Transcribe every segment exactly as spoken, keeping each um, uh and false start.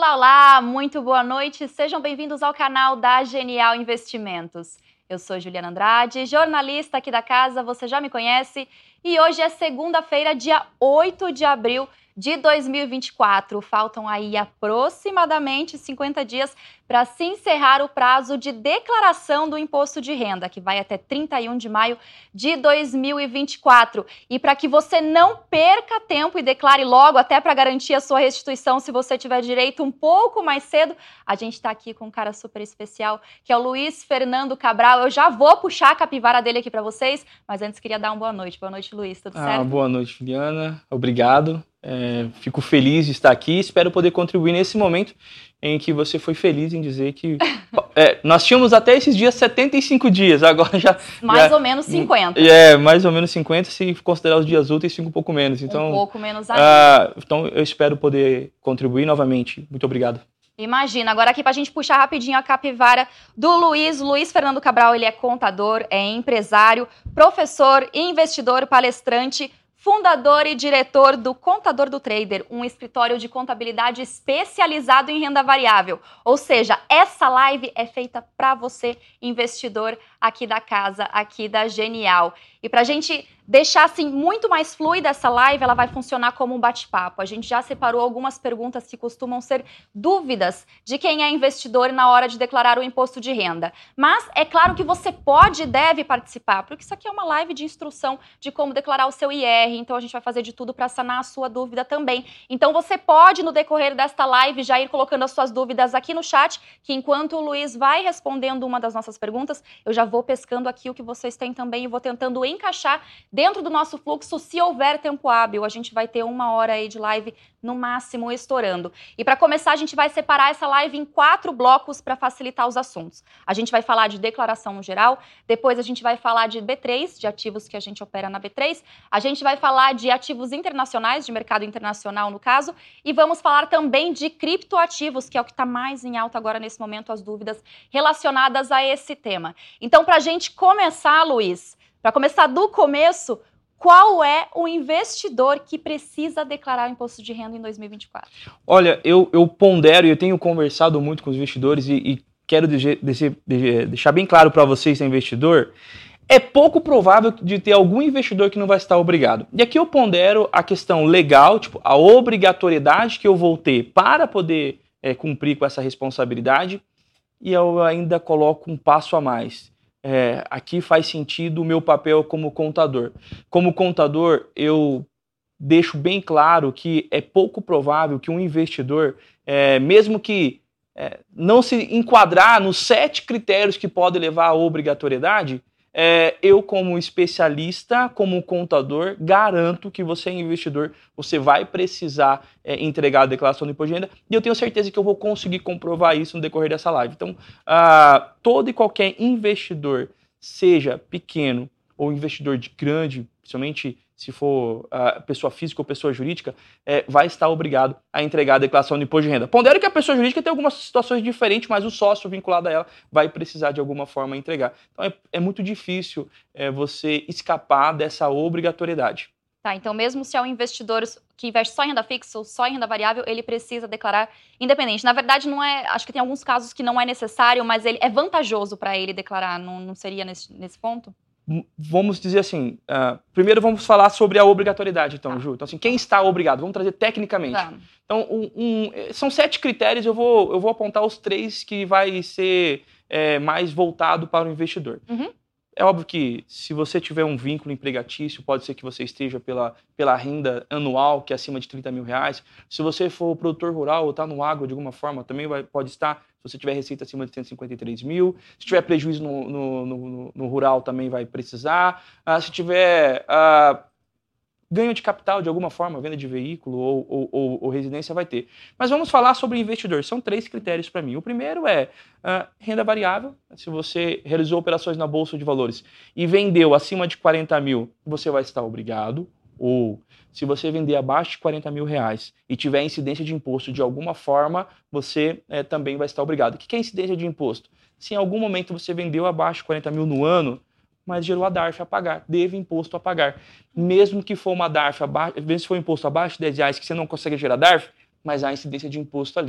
Olá, olá, muito boa noite, sejam bem-vindos ao canal da Genial Investimentos. Eu sou Juliana Andrade, jornalista aqui da casa, você já me conhece, e hoje é segunda-feira, dia oito de abril de dois mil e vinte e quatro. Faltam aí aproximadamente cinquenta dias para se encerrar o prazo de declaração do imposto de renda, que vai até trinta e um de maio de dois mil e vinte e quatro. E para que você não perca tempo e declare logo, até para garantir a sua restituição, se você tiver direito um pouco mais cedo, a gente está aqui com um cara super especial, que é o Luiz Fernando Cabral. Eu já vou puxar a capivara dele aqui para vocês, mas antes queria dar uma boa noite. Boa noite, Luiz, tudo ah, certo? Boa noite, Juliana. Obrigado. É, fico feliz de estar aqui e espero poder contribuir nesse momento em que você foi feliz em dizer que... é, nós tínhamos até esses dias setenta e cinco dias, agora já... Mais já, ou menos cinquenta. É, mais ou menos cinquenta, se considerar os dias úteis, fica um pouco menos. Então, um pouco menos ainda. Ah, então eu espero poder contribuir novamente. Muito obrigado. Imagina, agora aqui pra gente puxar rapidinho a capivara do Luiz. Luiz Fernando Cabral, ele é contador, é empresário, professor, investidor, palestrante, fundador e diretor do Contador do Trader, um escritório de contabilidade especializado em renda variável. Ou seja, essa live é feita para você, investidor aqui da casa, aqui da Genial. E para a gente deixar assim muito mais fluida essa live, ela vai funcionar como um bate-papo. A gente já separou algumas perguntas que costumam ser dúvidas de quem é investidor na hora de declarar o imposto de renda. Mas é claro que você pode e deve participar, porque isso aqui é uma live de instrução de como declarar o seu I R, então a gente vai fazer de tudo para sanar a sua dúvida também. Então você pode, no decorrer desta live, já ir colocando as suas dúvidas aqui no chat, que enquanto o Luiz vai respondendo uma das nossas perguntas, eu já vou pescando aqui o que vocês têm também e vou tentando encaixar dentro do nosso fluxo, se houver tempo hábil. A gente vai ter uma hora aí de live no máximo estourando. E para começar, a gente vai separar essa live em quatro blocos para facilitar os assuntos. A gente vai falar de declaração no geral, depois a gente vai falar de B três, de ativos que a gente opera na B três, a gente vai falar de ativos internacionais, de mercado internacional no caso, e vamos falar também de criptoativos, que é o que está mais em alta agora nesse momento, as dúvidas relacionadas a esse tema. Então, para a gente começar, Luiz, para começar do começo, qual é o investidor que precisa declarar o imposto de renda em dois mil e vinte e quatro? Olha, eu, eu pondero e eu tenho conversado muito com os investidores e, e quero de, de, de, deixar bem claro para vocês, que é investidor, é pouco provável de ter algum investidor que não vai estar obrigado. E aqui eu pondero a questão legal, tipo, a obrigatoriedade que eu vou ter para poder é, cumprir com essa responsabilidade, e eu ainda coloco um passo a mais. É, aqui faz sentido o meu papel como contador. Como contador, eu deixo bem claro que é pouco provável que um investidor, é, mesmo que é, não se enquadrar nos sete critérios que podem levar à obrigatoriedade, é, eu como especialista, como contador, garanto que você é investidor, você vai precisar é, entregar a declaração do imposto de renda, e eu tenho certeza que eu vou conseguir comprovar isso no decorrer dessa live. Então, ah, todo e qualquer investidor, seja pequeno ou investidor de grande, principalmente se for uh, pessoa física ou pessoa jurídica, é, vai estar obrigado a entregar a declaração do imposto de renda. Pondero que a pessoa jurídica tem algumas situações diferentes, mas o sócio vinculado a ela vai precisar de alguma forma entregar. Então é, é muito difícil é, você escapar dessa obrigatoriedade. Tá, então mesmo se é um investidor que investe só em renda fixa ou só em renda variável, ele precisa declarar independente. Na verdade, não é, acho que tem alguns casos que não é necessário, mas ele é vantajoso para ele declarar, não, não seria nesse, nesse ponto? Vamos dizer assim, uh, primeiro vamos falar sobre a obrigatoriedade, então, tá. Ju. Então, assim, quem está obrigado? Vamos trazer tecnicamente. Tá. Então, um, um, são sete critérios, eu vou, eu vou apontar os três que vai ser é, mais voltado para o investidor. Uhum. É óbvio que se você tiver um vínculo empregatício, pode ser que você esteja pela, pela renda anual, que é acima de trinta mil reais. Se você for produtor rural ou está no agro de alguma forma, também vai, pode estar. Se você tiver receita acima de cento e cinquenta e três mil. Se tiver prejuízo no, no, no, no rural, também vai precisar. Ah, se tiver ah, ganho de capital de alguma forma, venda de veículo ou, ou, ou, ou residência, vai ter. Mas vamos falar sobre investidor. São três critérios para mim. O primeiro é ah, renda variável. Se você realizou operações na Bolsa de Valores e vendeu acima de quarenta mil, você vai estar obrigado. Ou se você vender abaixo de quarenta mil reais e tiver incidência de imposto de alguma forma, você é, também vai estar obrigado. O que é incidência de imposto? Se em algum momento você vendeu abaixo de quarenta mil no ano, mas gerou a D A R F a pagar, deve imposto a pagar. Mesmo que for uma D A R F, abaixo, mesmo se for imposto abaixo de dez reais que você não consegue gerar D A R F, mas há incidência de imposto ali.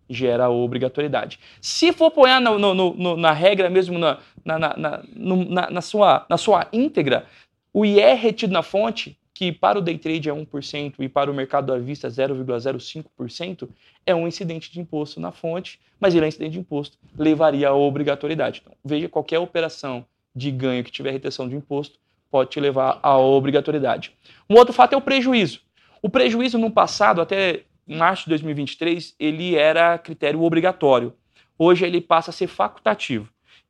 gera obrigatoriedade. Se for pôr no, no, no, na regra mesmo, na, na, na, na, na, sua, na sua íntegra, o I R retido na fonte, que para o day trade é um por cento e para o mercado à vista é zero vírgula zero cinco por cento, é um incidente de imposto na fonte, mas ele é incidente de imposto, levaria à obrigatoriedade. Então, veja, qualquer operação de ganho que tiver retenção de imposto pode te levar à obrigatoriedade. Um outro fato é o prejuízo. O prejuízo no passado, até março de dois mil e vinte e três, ele era critério obrigatório. Hoje ele passa a ser facultativo.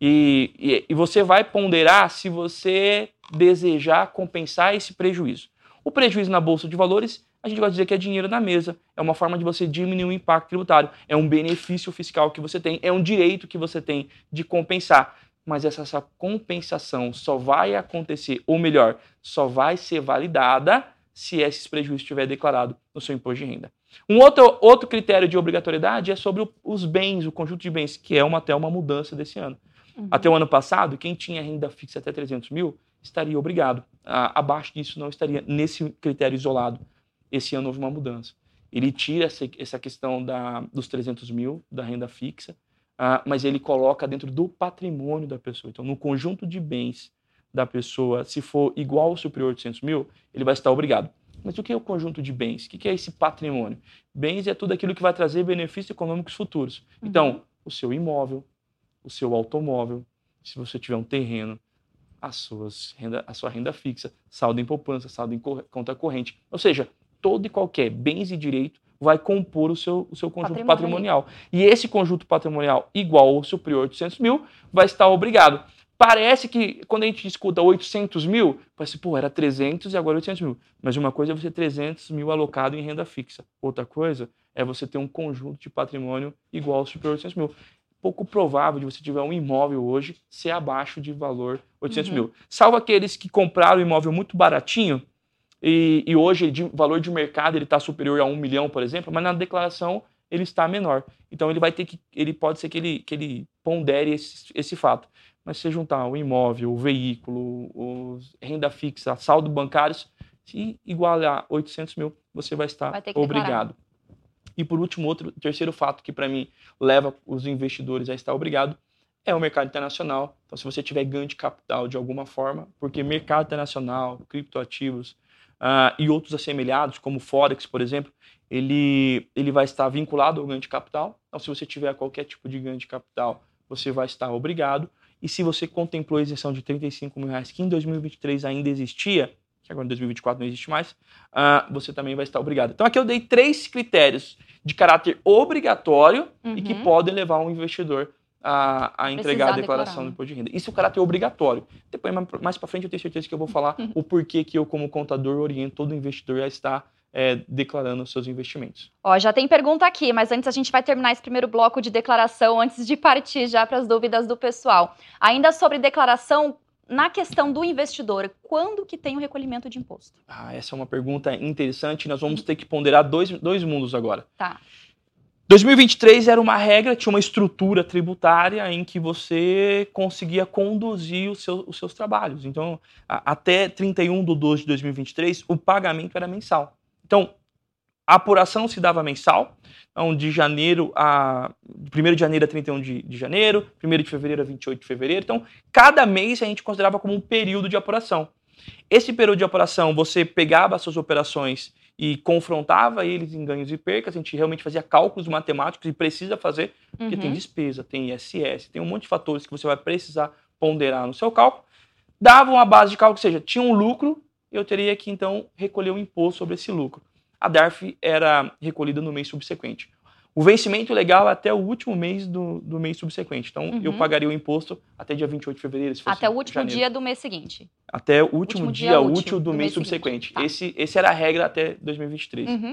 E, e, e você vai ponderar se você desejar compensar esse prejuízo. O prejuízo na Bolsa de Valores, a gente vai dizer que é dinheiro na mesa. É uma forma de você diminuir o impacto tributário. É um benefício fiscal que você tem, é um direito que você tem de compensar. Mas essa, essa compensação só vai acontecer, ou melhor, só vai ser validada se esses prejuízos estiver declarado no seu imposto de renda. Um outro, outro critério de obrigatoriedade é sobre o, os bens, o conjunto de bens, que é uma, até uma mudança desse ano. Uhum. Até o ano passado, quem tinha renda fixa até trezentos mil estaria obrigado. Ah, abaixo disso não estaria nesse critério isolado. Esse ano houve uma mudança. Ele tira essa, essa questão da, dos trezentos mil da renda fixa, ah, mas ele coloca dentro do patrimônio da pessoa. Então, no conjunto de bens da pessoa, se for igual ou superior a oitocentos mil, ele vai estar obrigado. Mas o que é o conjunto de bens? O que é esse patrimônio? Bens é tudo aquilo que vai trazer benefícios econômicos futuros. Uhum. Então, o seu imóvel, o seu automóvel, se você tiver um terreno, as suas renda, a sua renda fixa, saldo em poupança, saldo em conta corrente. Ou seja, todo e qualquer bens e direito vai compor o seu, o seu conjunto patrimonial. E esse conjunto patrimonial igual ou superior a oitocentos mil vai estar obrigado. Parece que, quando a gente escuta oitocentos mil, parece, pô, era trezentos e agora oitocentos mil. Mas uma coisa é você ter trezentos mil alocado em renda fixa. Outra coisa é você ter um conjunto de patrimônio igual ou superior a oitocentos mil. Pouco provável de você tiver um imóvel hoje ser abaixo de valor oitocentos uhum. mil. Salvo aqueles que compraram um imóvel muito baratinho e, e hoje o valor de mercado ele está superior a um milhão, por exemplo, mas na declaração ele está menor. Então ele vai ter que, ele pode ser que ele, que ele pondere esse, esse fato. Mas se você juntar o imóvel, o veículo, os renda fixa, saldo bancários, se igualar a oitocentos mil, você vai estar vai obrigado. Declarar. E por último, outro terceiro fato que para mim leva os investidores a estar obrigado é o mercado internacional. Então, se você tiver ganho de capital de alguma forma, porque mercado internacional, criptoativos uh, e outros assemelhados, como Forex, por exemplo, ele, ele vai estar vinculado ao ganho de capital. Então, se você tiver qualquer tipo de ganho de capital, você vai estar obrigado. E se você contemplou a isenção de trinta e cinco mil reais, que em dois mil e vinte e três ainda existia, que agora em dois mil e vinte e quatro não existe mais, uh, você também vai estar obrigado. Então aqui eu dei três critérios de caráter obrigatório uhum. e que podem levar um investidor a, a entregar a declaração declarar. do imposto de renda. Isso é o caráter obrigatório. Depois, mais para frente, eu tenho certeza que eu vou falar o porquê que eu, como contador, oriento todo investidor a estar É, declarando os seus investimentos. Ó, já tem pergunta aqui, mas antes a gente vai terminar esse primeiro bloco de declaração antes de partir já para as dúvidas do pessoal. Ainda sobre declaração, na questão do investidor, quando que tem o recolhimento de imposto? Ah, essa é uma pergunta interessante. Nós vamos ter que ponderar dois, dois mundos agora. Tá. dois mil e vinte e três era uma regra, tinha uma estrutura tributária em que você conseguia conduzir os seus, os seus trabalhos. Então, a, até trinta e um de doze de dois mil e vinte e três, o pagamento era mensal. Então, a apuração se dava mensal, então de janeiro a... primeiro de janeiro a trinta e um de, de janeiro, primeiro de fevereiro a vinte e oito de fevereiro. Então, cada mês a gente considerava como um período de apuração. Esse período de apuração, você pegava as suas operações e confrontava eles em ganhos e percas, a gente realmente fazia cálculos matemáticos e precisa fazer, porque uhum. tem despesa, tem I S S, tem um monte de fatores que você vai precisar ponderar no seu cálculo. Dava uma base de cálculo, ou seja, tinha um lucro, eu teria que, então, recolher o imposto sobre esse lucro. A D A R F era recolhida no mês subsequente. O vencimento legal é até o último mês do, do mês subsequente. Então, uhum. eu pagaria o imposto até dia vinte e oito de fevereiro. Se fosse até o último janeiro. dia do mês seguinte. Até o último, último dia, dia útil do, do mês, mês subsequente. Tá. Esse, esse era a regra até dois mil e vinte e três. Uhum.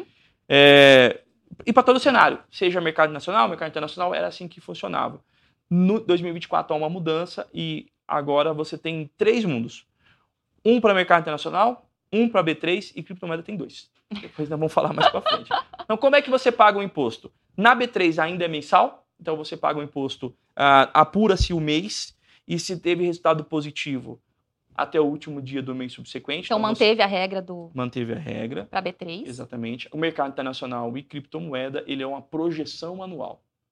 É, e para todo o cenário, seja mercado nacional, mercado internacional, era assim que funcionava. No dois mil e vinte e quatro há uma mudança e agora você tem três mundos. Um para mercado internacional, um para B três e criptomoeda tem dois. Depois nós vamos falar mais para frente. Então, como é que você paga o imposto? Na B três ainda é mensal, então você paga o imposto, uh, apura-se o mês e se teve resultado positivo até o último dia do mês subsequente. Então, então manteve a regra do... Manteve a regra. Para B três. Exatamente. O mercado internacional e criptomoeda, ele é uma projeção anual.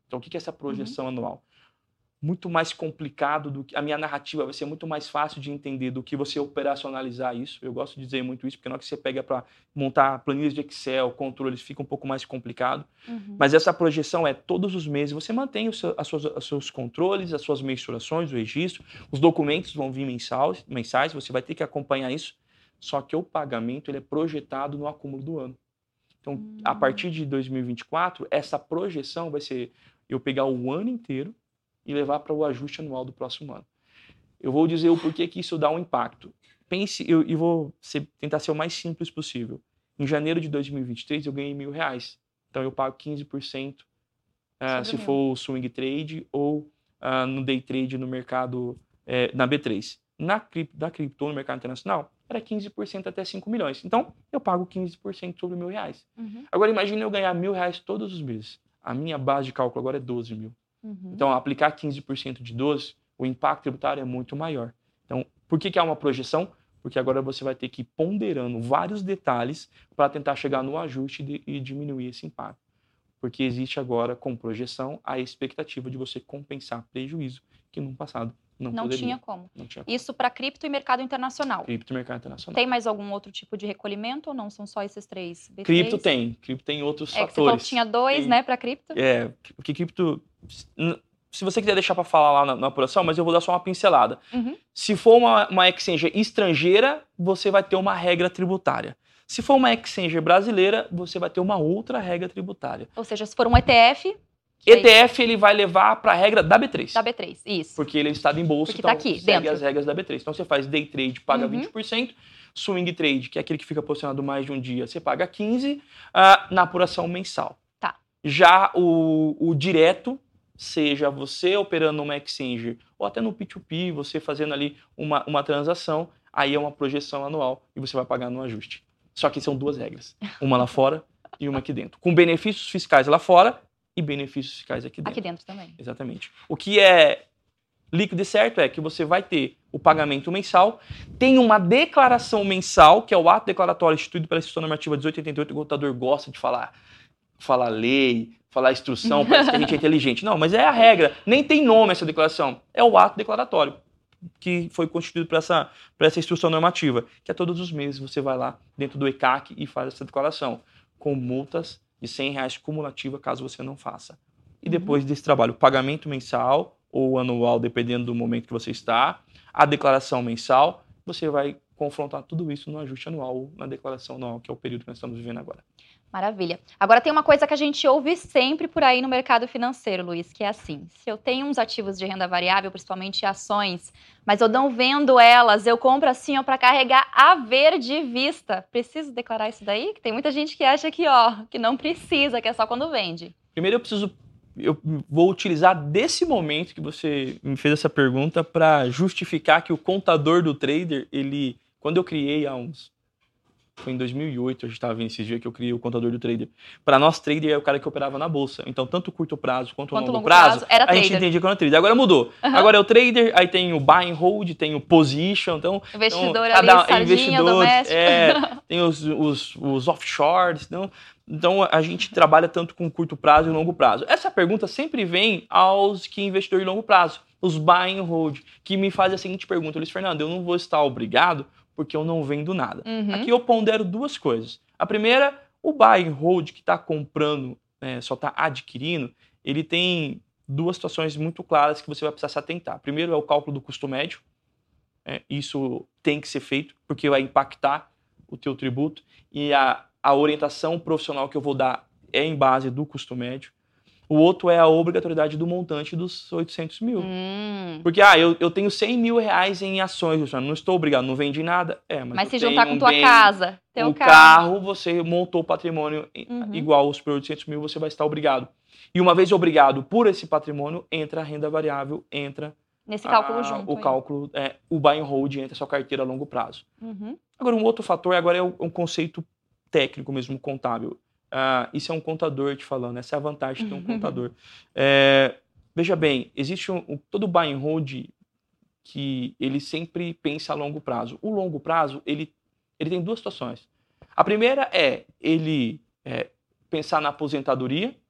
Então, o que é essa projeção uhum. anual? Muito mais complicado do que... A minha narrativa vai ser muito mais fácil de entender do que você operacionalizar isso. Eu gosto de dizer muito isso, porque na hora que você pega para montar planilhas de Excel, controles, fica um pouco mais complicado. Uhum. Mas essa projeção é todos os meses. Você mantém os seus, as suas, os seus controles, as suas mensurações, o registro. Os documentos vão vir mensais, mensais, você vai ter que acompanhar isso. Só que o pagamento ele é projetado no acúmulo do ano. Então, uhum. a partir de dois mil e vinte e quatro, essa projeção vai ser eu pegar o ano inteiro e levar para o ajuste anual do próximo ano. Eu vou dizer o porquê que isso dá um impacto. Pense, eu, eu vou ser, tentar ser o mais simples possível. Em janeiro de dois mil e vinte e três, eu ganhei mil reais. Então, eu pago quinze por cento uh, se for o swing trade ou uh, no day trade no mercado, eh, na B três. Na cripto, da cripto no mercado internacional, era quinze por cento até cinco milhões. Então, eu pago quinze por cento sobre mil reais. Uhum. Agora, imagine eu ganhar mil reais todos os meses. A minha base de cálculo agora é doze mil. Uhum. Então, aplicar quinze por cento de doze, o impacto tributário é muito maior. Então, por que que há uma projeção? Porque agora você vai ter que ir ponderando vários detalhes para tentar chegar no ajuste de, e diminuir esse impacto. Porque existe agora, com projeção, a expectativa de você compensar prejuízo que no passado não, não poderia. Tinha como. Não tinha como. Isso para cripto e mercado internacional. Cripto e mercado internacional. Tem mais algum outro tipo de recolhimento ou não? São só esses três? B três? Cripto tem. Cripto tem outros é fatores. Que você falou que tinha dois, tem, né, para cripto? É, porque cripto... Se você quiser deixar para falar lá na, na apuração, mas eu vou dar só uma pincelada. Uhum. Se for uma, uma exchange estrangeira, você vai ter uma regra tributária. Se for uma exchange brasileira, você vai ter uma outra regra tributária. Ou seja, se for um E T F... E T F ele vai levar para a regra da B três. Da B três, isso. Porque ele é listado em bolsa, porque então tá aqui, segue dentro. as regras da B três. Então você faz day trade, paga uhum. vinte por cento, swing trade, que é aquele que fica posicionado mais de um dia, você paga quinze por cento uh, na apuração mensal. Tá. Já o, o direto, seja você operando numa exchange ou até no P dois P, você fazendo ali uma, uma transação, aí é uma projeção anual e você vai pagar no ajuste. Só que são duas regras, uma lá fora e uma aqui dentro. Com benefícios fiscais lá fora e benefícios fiscais aqui dentro. Aqui dentro também. Exatamente. O que é líquido e certo é que você vai ter o pagamento mensal, tem uma declaração mensal, que é o ato declaratório instituído pela Instituição Normativa dezoito oitenta e oito, o contador gosta de falar, falar lei, falar instrução, parece que a gente é inteligente. Não, mas é a regra. Nem tem nome essa declaração. É o ato declaratório que foi constituído para essa, para essa instrução normativa, que é todos os meses você vai lá dentro do E C A C e faz essa declaração, com multas de cem reais cumulativa, caso você não faça. E depois uhum. desse trabalho, pagamento mensal ou anual, dependendo do momento que você está, a declaração mensal, você vai confrontar tudo isso no ajuste anual ou na declaração anual, que é o período que nós estamos vivendo agora. Maravilha. Agora tem uma coisa que a gente ouve sempre por aí no mercado financeiro, Luiz, que é assim, se eu tenho uns ativos de renda variável, principalmente ações, mas eu não vendo elas, eu compro assim, ó, para carregar a verde vista. Preciso declarar isso daí? Que tem muita gente que acha que, ó, que não precisa, que é só quando vende. Primeiro eu preciso, eu vou utilizar desse momento que você me fez essa pergunta para justificar que o contador do trader, ele, quando eu criei há uns foi em dois mil e oito, a gente estava vendo esses dias que eu criei o contador do trader. Para nós, trader é o cara que operava na bolsa. Então, tanto o curto prazo quanto o longo, longo prazo, prazo era a gente entendia que era trader. Agora mudou. Uhum. Agora é o trader, aí tem o buy and hold, tem o position. Então, investidor então, ali, cada, sardinha, investidor, doméstico. É, tem os, os, os offshores. Então, então, a gente trabalha tanto com curto prazo e longo prazo. Essa pergunta sempre vem aos que investidor de longo prazo, os buy and hold, que me fazem a seguinte pergunta: Luiz Fernando, eu não vou estar obrigado porque eu não vendo nada. Uhum. Aqui eu pondero duas coisas. A primeira, o buy and hold que está comprando, é, só está adquirindo, ele tem duas situações muito claras que você vai precisar se atentar. Primeiro é o cálculo do custo médio. É, isso tem que ser feito, porque vai impactar o teu tributo. E a, a orientação profissional que eu vou dar é em base do custo médio. O outro é a obrigatoriedade do montante dos oitocentos mil. Hum. Porque, ah, eu, eu tenho cem mil reais em ações, não estou obrigado, não vendi nada. É, mas mas se juntar com tua bem, casa, teu o carro. carro, você montou patrimônio uhum. igual aos oitocentos mil, você vai estar obrigado. E uma vez obrigado por esse patrimônio, entra a renda variável, entra nesse cálculo a, junto. O aí. cálculo, é, o buy and hold, entra a sua carteira a longo prazo. Uhum. Agora, um outro fator agora é um conceito técnico mesmo, contábil. Uh, isso é um contador te falando, essa é a vantagem de ter um contador. É, veja bem, existe um, um, todo buy and hold que ele sempre pensa a longo prazo. O longo prazo, ele, ele tem duas situações. A primeira é ele é, pensar na aposentadoria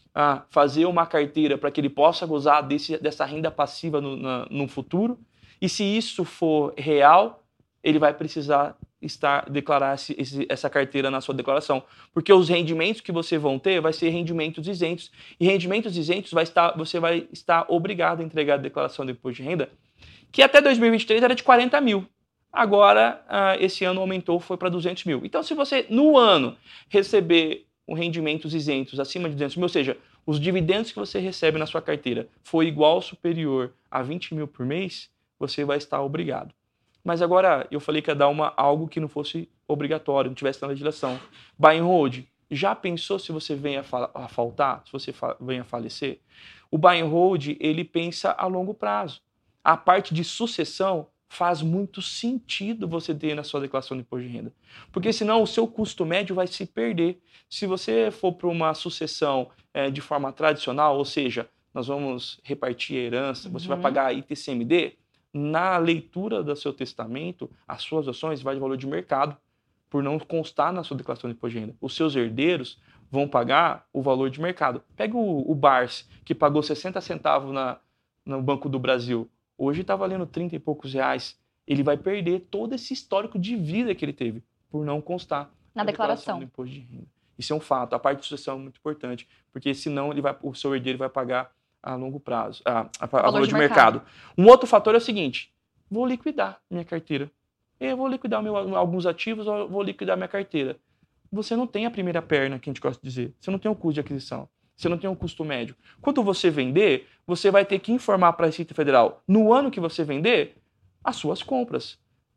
a fazer uma carteira para que ele possa gozar desse, dessa renda passiva no, na, no futuro. E se isso for real, ele vai precisar estar, declarar esse, esse, essa carteira na sua declaração. Porque os rendimentos que você vão ter vai ser rendimentos isentos. E rendimentos isentos vai estar, você vai estar obrigado a entregar a declaração do imposto de renda, que até dois mil e vinte e três era de quarenta mil. Agora, uh, esse ano aumentou, foi para duzentos mil. Então, se você, no ano, receber um rendimentos isentos acima de duzentos mil, ou seja, os dividendos que você recebe na sua carteira for igual ou superior a vinte mil por mês, você vai estar obrigado. Mas agora, eu falei que ia dar uma, algo que não fosse obrigatório, não tivesse na legislação. Buy and hold. Já pensou se você venha a faltar, se você venha a falecer? O buy and hold, ele pensa a longo prazo. A parte de sucessão faz muito sentido você ter na sua declaração de imposto de renda. Porque senão o seu custo médio vai se perder. Se você for para uma sucessão é, de forma tradicional, ou seja, nós vamos repartir a herança, uhum. você vai pagar I T C M D, na leitura do seu testamento, as suas ações vão de valor de mercado, por não constar na sua declaração de imposto de renda. Os seus herdeiros vão pagar o valor de mercado. Pega o, o Bars, que pagou sessenta centavos na, no Banco do Brasil. Hoje está valendo trinta e poucos reais. Ele vai perder todo esse histórico de vida que ele teve por não constar na, na declaração. declaração do imposto de renda. Isso é um fato. A parte de sucessão é muito importante, porque senão ele vai, o seu herdeiro vai pagar a longo prazo, a, a, a valor, valor de, de mercado. mercado. Um outro fator é o seguinte: vou liquidar minha carteira. Eu vou liquidar meu, alguns ativos, ou vou liquidar minha carteira. Você não tem a primeira perna, que a gente gosta de dizer. Você não tem o custo de aquisição. Você não tem um custo médio. Quando você vender, você vai ter que informar para a Receita Federal, no ano que você vender, as suas compras.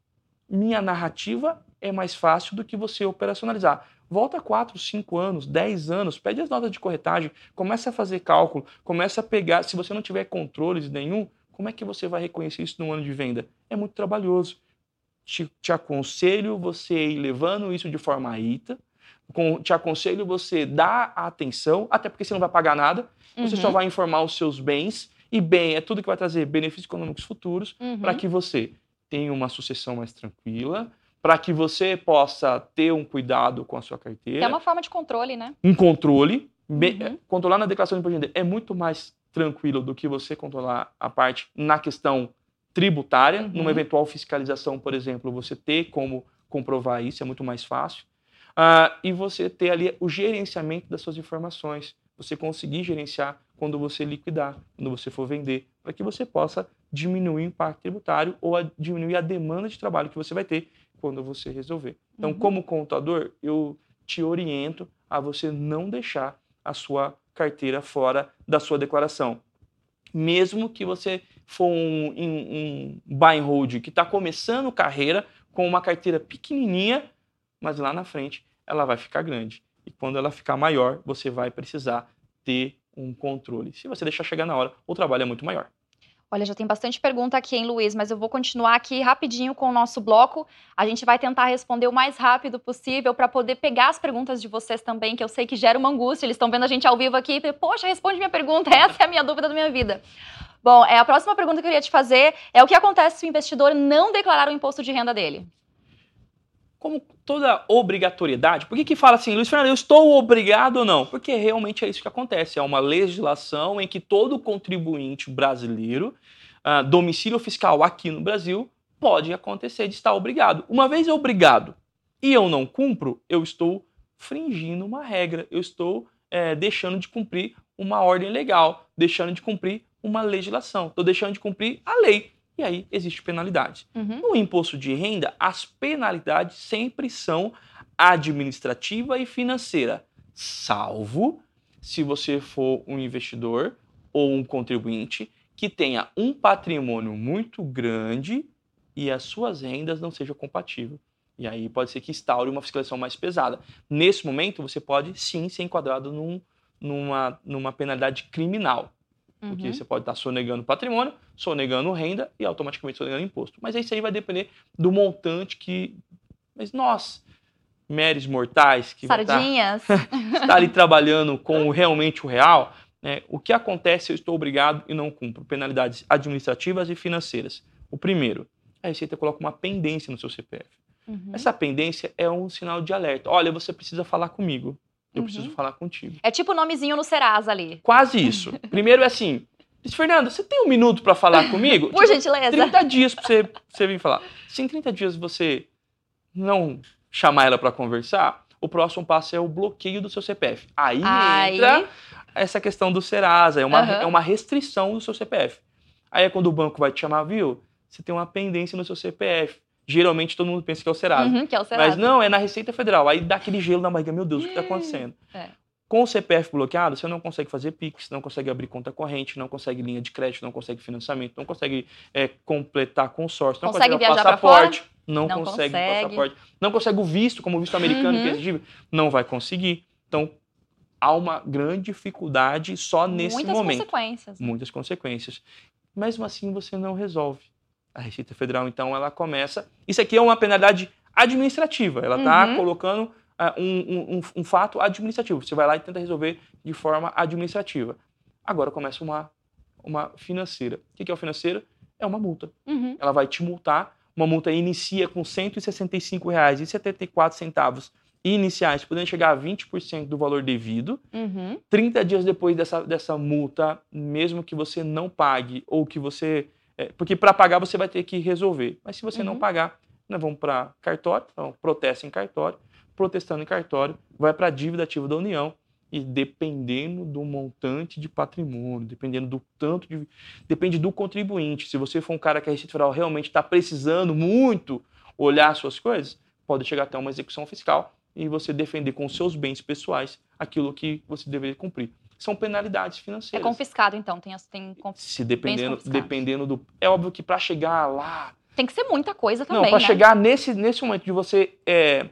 Minha narrativa é mais fácil do que você operacionalizar. Volta quatro, cinco anos, dez anos, pede as notas de corretagem, começa a fazer cálculo, começa a pegar. Se você não tiver controles nenhum, como é que você vai reconhecer isso no ano de venda? É muito trabalhoso. Te, te aconselho você ir levando isso de forma ita. Com, te aconselho você dar atenção, até porque você não vai pagar nada, uhum. você só vai informar os seus bens, e bem é tudo que vai trazer benefícios econômicos futuros, uhum. para que você tenha uma sucessão mais tranquila, para que você possa ter um cuidado com a sua carteira. É uma forma de controle, né? Um controle. Uhum. Controlar na declaração de imposto de renda é muito mais tranquilo do que você controlar a parte na questão tributária. Uhum. Numa eventual fiscalização, por exemplo, você ter como comprovar isso é muito mais fácil. Uh, e você ter ali o gerenciamento das suas informações. Você conseguir gerenciar quando você liquidar, quando você for vender, para que você possa diminuir o impacto tributário ou a, diminuir a demanda de trabalho que você vai ter quando você resolver. Então, uhum. como contador, eu te oriento a você não deixar a sua carteira fora da sua declaração. Mesmo que você for um, um, um buy and hold que está começando carreira com uma carteira pequenininha, mas lá na frente ela vai ficar grande. E quando ela ficar maior, você vai precisar ter um controle. Se você deixar chegar na hora, o trabalho é muito maior. Olha, já tem bastante pergunta aqui, hein, Luiz? Mas eu vou continuar aqui rapidinho com o nosso bloco. A gente vai tentar responder o mais rápido possível para poder pegar as perguntas de vocês também, que eu sei que gera uma angústia. Eles estão vendo a gente ao vivo aqui e, poxa, responde minha pergunta. Essa é a minha dúvida da minha vida. Bom, é, a próxima pergunta que eu queria te fazer é o que acontece se o investidor não declarar o imposto de renda dele? Como toda obrigatoriedade, por que que fala assim, Luiz Fernando, eu estou obrigado ou não? Porque realmente é isso que acontece, é uma legislação em que todo contribuinte brasileiro, uh, domicílio fiscal aqui no Brasil, pode acontecer de estar obrigado. Uma vez obrigado e eu não cumpro, eu estou infringindo uma regra, eu estou é, deixando de cumprir uma ordem legal, deixando de cumprir uma legislação, estou deixando de cumprir a lei. E aí existe penalidade. Uhum. No imposto de renda, as penalidades sempre são administrativa e financeira, salvo se você for um investidor ou um contribuinte que tenha um patrimônio muito grande e as suas rendas não sejam compatíveis. E aí pode ser que instaure uma fiscalização mais pesada. Nesse momento, você pode sim ser enquadrado num, numa, numa penalidade criminal. Porque uhum. você pode estar sonegando patrimônio, sonegando renda e automaticamente sonegando imposto. Mas isso aí vai depender do montante que... Mas nós, meros mortais, que Sardinhas. Vai estar, estar ali trabalhando com realmente o real, né? O que acontece, eu estou obrigado e não cumpro. Penalidades administrativas e financeiras. O primeiro, a Receita coloca uma pendência no seu C P F. Uhum. Essa pendência é um sinal de alerta. Olha, você precisa falar comigo. eu Uhum. preciso falar contigo. É tipo o nomezinho no Serasa ali. Quase isso. Primeiro é assim, Fernando, você tem um minuto para falar comigo? Por gentileza. trinta dias para você, pra você vir falar. Se em trinta dias você não chamar ela para conversar, o próximo passo é o bloqueio do seu C P F. Aí, Aí... entra essa questão do Serasa, é uma, Uhum. é uma restrição do seu C P F. Aí é quando o banco vai te chamar, viu? Você tem uma pendência no seu C P F. Geralmente todo mundo pensa que é o Serasa. Uhum, que é o Serasa. Mas não, é na Receita Federal. Aí dá aquele gelo na barriga. Meu Deus, o que está acontecendo? É. Com o C P F bloqueado, você não consegue fazer Pix, não consegue abrir conta corrente, não consegue linha de crédito, não consegue financiamento, não consegue é, completar consórcio, não consegue consegue viajar passaporte, pra fora? não, Não consegue, consegue. passaporte, não consegue o visto, como o visto americano Uhum. que é exigível, não vai conseguir. Então, há uma grande dificuldade só nesse Muitas momento. consequências. Né? Muitas consequências. Mesmo assim, você não resolve. A Receita Federal, então, ela começa... Isso aqui é uma penalidade administrativa. Ela está Uhum. colocando uh, um, um, um fato administrativo. Você vai lá e tenta resolver de forma administrativa. Agora começa uma, uma financeira. O que é o financeira? É uma multa. Uhum. Ela vai te multar. Uma multa inicia com cento e sessenta e cinco reais e setenta e quatro centavos iniciais, podendo chegar a vinte por cento do valor devido. Uhum. trinta dias depois dessa, dessa multa, mesmo que você não pague, ou que você... É, porque para pagar você vai ter que resolver. Mas se você Uhum. não pagar, nós vamos para cartório, então protesta em cartório, protestando em cartório, vai para a dívida ativa da União, e dependendo do montante de patrimônio, dependendo do tanto de... Depende do contribuinte. Se você for um cara que a Receita Federal realmente está precisando muito olhar suas coisas, pode chegar até uma execução fiscal e você defender com seus bens pessoais aquilo que você deveria cumprir. São penalidades É financeiras. confiscado, então. Tem, tem, conf... Se dependendo, confiscados. dependendo do... É óbvio que para chegar lá... tem que ser muita coisa também, Não, para né? chegar nesse, nesse momento de você é,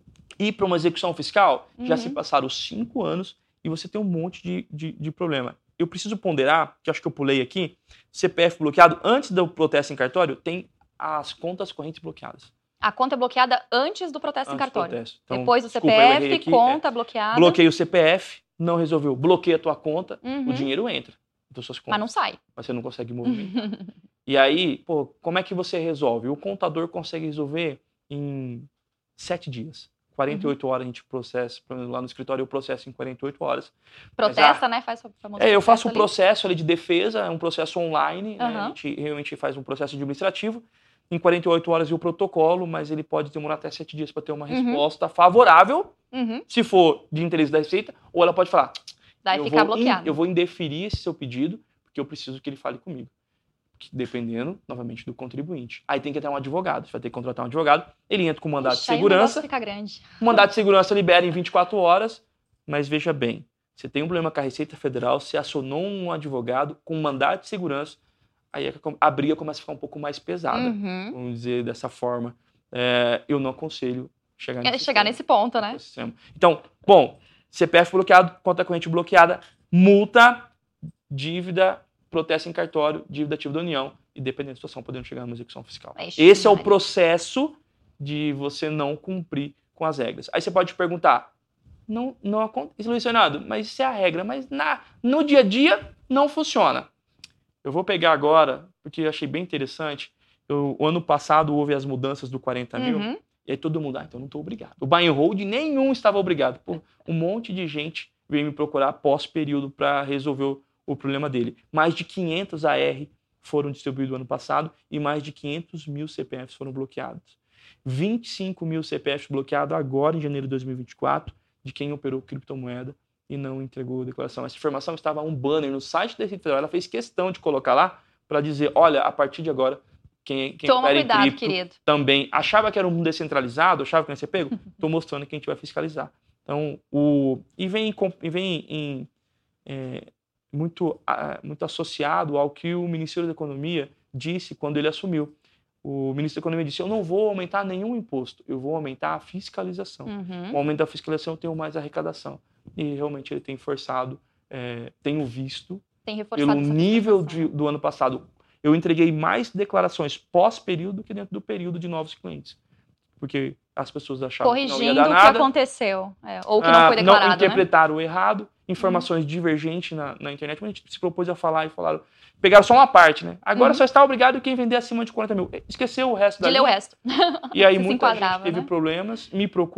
ir para uma execução fiscal, já Uhum. se passaram cinco anos e você tem um monte de, de, de problema. Eu preciso ponderar, que acho que eu pulei aqui, C P F bloqueado, antes do protesto em cartório, tem as contas correntes bloqueadas. A conta é bloqueada antes do protesto Antes em cartório. do protesto. Então, Depois do desculpa, eu errei C P F, aqui, conta é. bloqueada. Bloqueia o C P F, não resolveu. Bloqueia a tua conta, Uhum. o dinheiro entra. Então, suas contas, Mas não sai. mas você não consegue movimentar. E aí, pô, como é que você resolve? O contador consegue resolver em sete dias. quarenta e oito Uhum. horas a gente processa, pelo menos lá no escritório eu processo em quarenta e oito horas. Protesta, Mas, né? Faz o famoso É, eu faço um ali. processo ali de defesa, é um processo online, né? Uhum. A gente realmente faz um processo administrativo. Em quarenta e oito horas e o protocolo, mas ele pode demorar até sete dias para ter uma Uhum. resposta favorável, Uhum. se for de interesse da Receita, ou ela pode falar, Vai eu ficar vou in- bloqueado. eu vou indeferir esse seu pedido, porque eu preciso que ele fale comigo. Que- Dependendo, novamente, do contribuinte. Aí tem que ter um advogado. Você vai ter que contratar um advogado. Ele entra com mandato Ixi, de aí o negócio segurança. fica grande. O mandato de segurança libera em vinte e quatro horas. Mas veja bem, você tem um problema com a Receita Federal, você acionou um advogado com mandato de segurança, aí é que a briga começa a ficar um pouco mais pesada. Uhum. Vamos dizer dessa forma. É, eu não aconselho chegar É nesse chegar ponto. nesse ponto, né? Sistema. Então, bom, C P F bloqueado, conta corrente bloqueada, multa, dívida, protesto em cartório, dívida ativa da União e, dependendo da situação, podendo chegar numa execução fiscal. Ixi, Esse é o Maria. processo de você não cumprir com as regras. Aí você pode perguntar, não, não acontece, Luiz Fernando, mas isso é a regra, mas na, no dia a dia não funciona. Eu vou pegar agora, porque eu achei bem interessante, eu, o ano passado houve as mudanças do quarenta mil, Uhum. e aí todo mundo, ah, então não estou obrigado. O buy and hold nenhum estava obrigado. Pô, um monte de gente veio me procurar pós-período para resolver o, o problema dele. Mais de quinhentos A R foram distribuídos no ano passado e mais de quinhentos mil C P Fs foram bloqueados. vinte e cinco mil C P Fs bloqueados agora em janeiro de dois mil e vinte e quatro de quem operou criptomoeda e não entregou a declaração. Essa informação estava um banner no site da Receita Federal. Ela fez questão de colocar lá para dizer, olha, a partir de agora, quem, quem Toma opera em cuidado, cripto querido. também achava que era um mundo descentralizado, achava que não ia ser pego, estou mostrando que a gente vai fiscalizar. Então, o, e vem, com- e vem em, é, muito, ah, muito associado ao que o Ministério da Economia disse quando ele assumiu. O ministro da Economia disse, eu não vou aumentar nenhum imposto, eu vou aumentar a fiscalização. Uhum. Com o aumento da fiscalização, eu tenho mais arrecadação. E realmente ele tem forçado, é, tenho visto, Tem reforçado pelo essa nível de, fiscalização. do ano passado, eu entreguei mais declarações pós-período do que dentro do período de novos clientes. Porque as pessoas achavam que não ia Corrigindo dar o que nada. aconteceu. É, ou que não ah, foi declarado, né? interpretaram errado, informações divergentes na, na internet, mas a gente se propôs a falar e falaram, pegaram só uma parte, né? Agora Uhum. só está obrigado quem vender acima de quarenta mil. Esqueceu o resto da De ler o linha. resto. E aí Se muita gente enquadrava, teve né? problemas, me procurou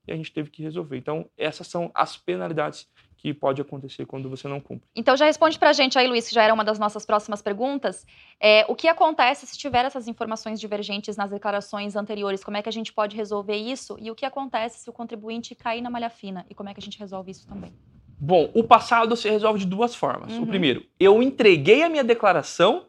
e a gente teve que resolver. Então, essas são as penalidades que pode acontecer quando você não cumpre. Então já responde pra gente aí, Luiz, que já era uma das nossas próximas perguntas. É, o que acontece se tiver essas informações divergentes nas declarações anteriores? Como é que a gente pode resolver isso? E o que acontece se o contribuinte cair na malha fina? E como é que a gente resolve isso também? Bom, o passado se resolve de duas formas. Uhum. O primeiro, eu entreguei a minha declaração,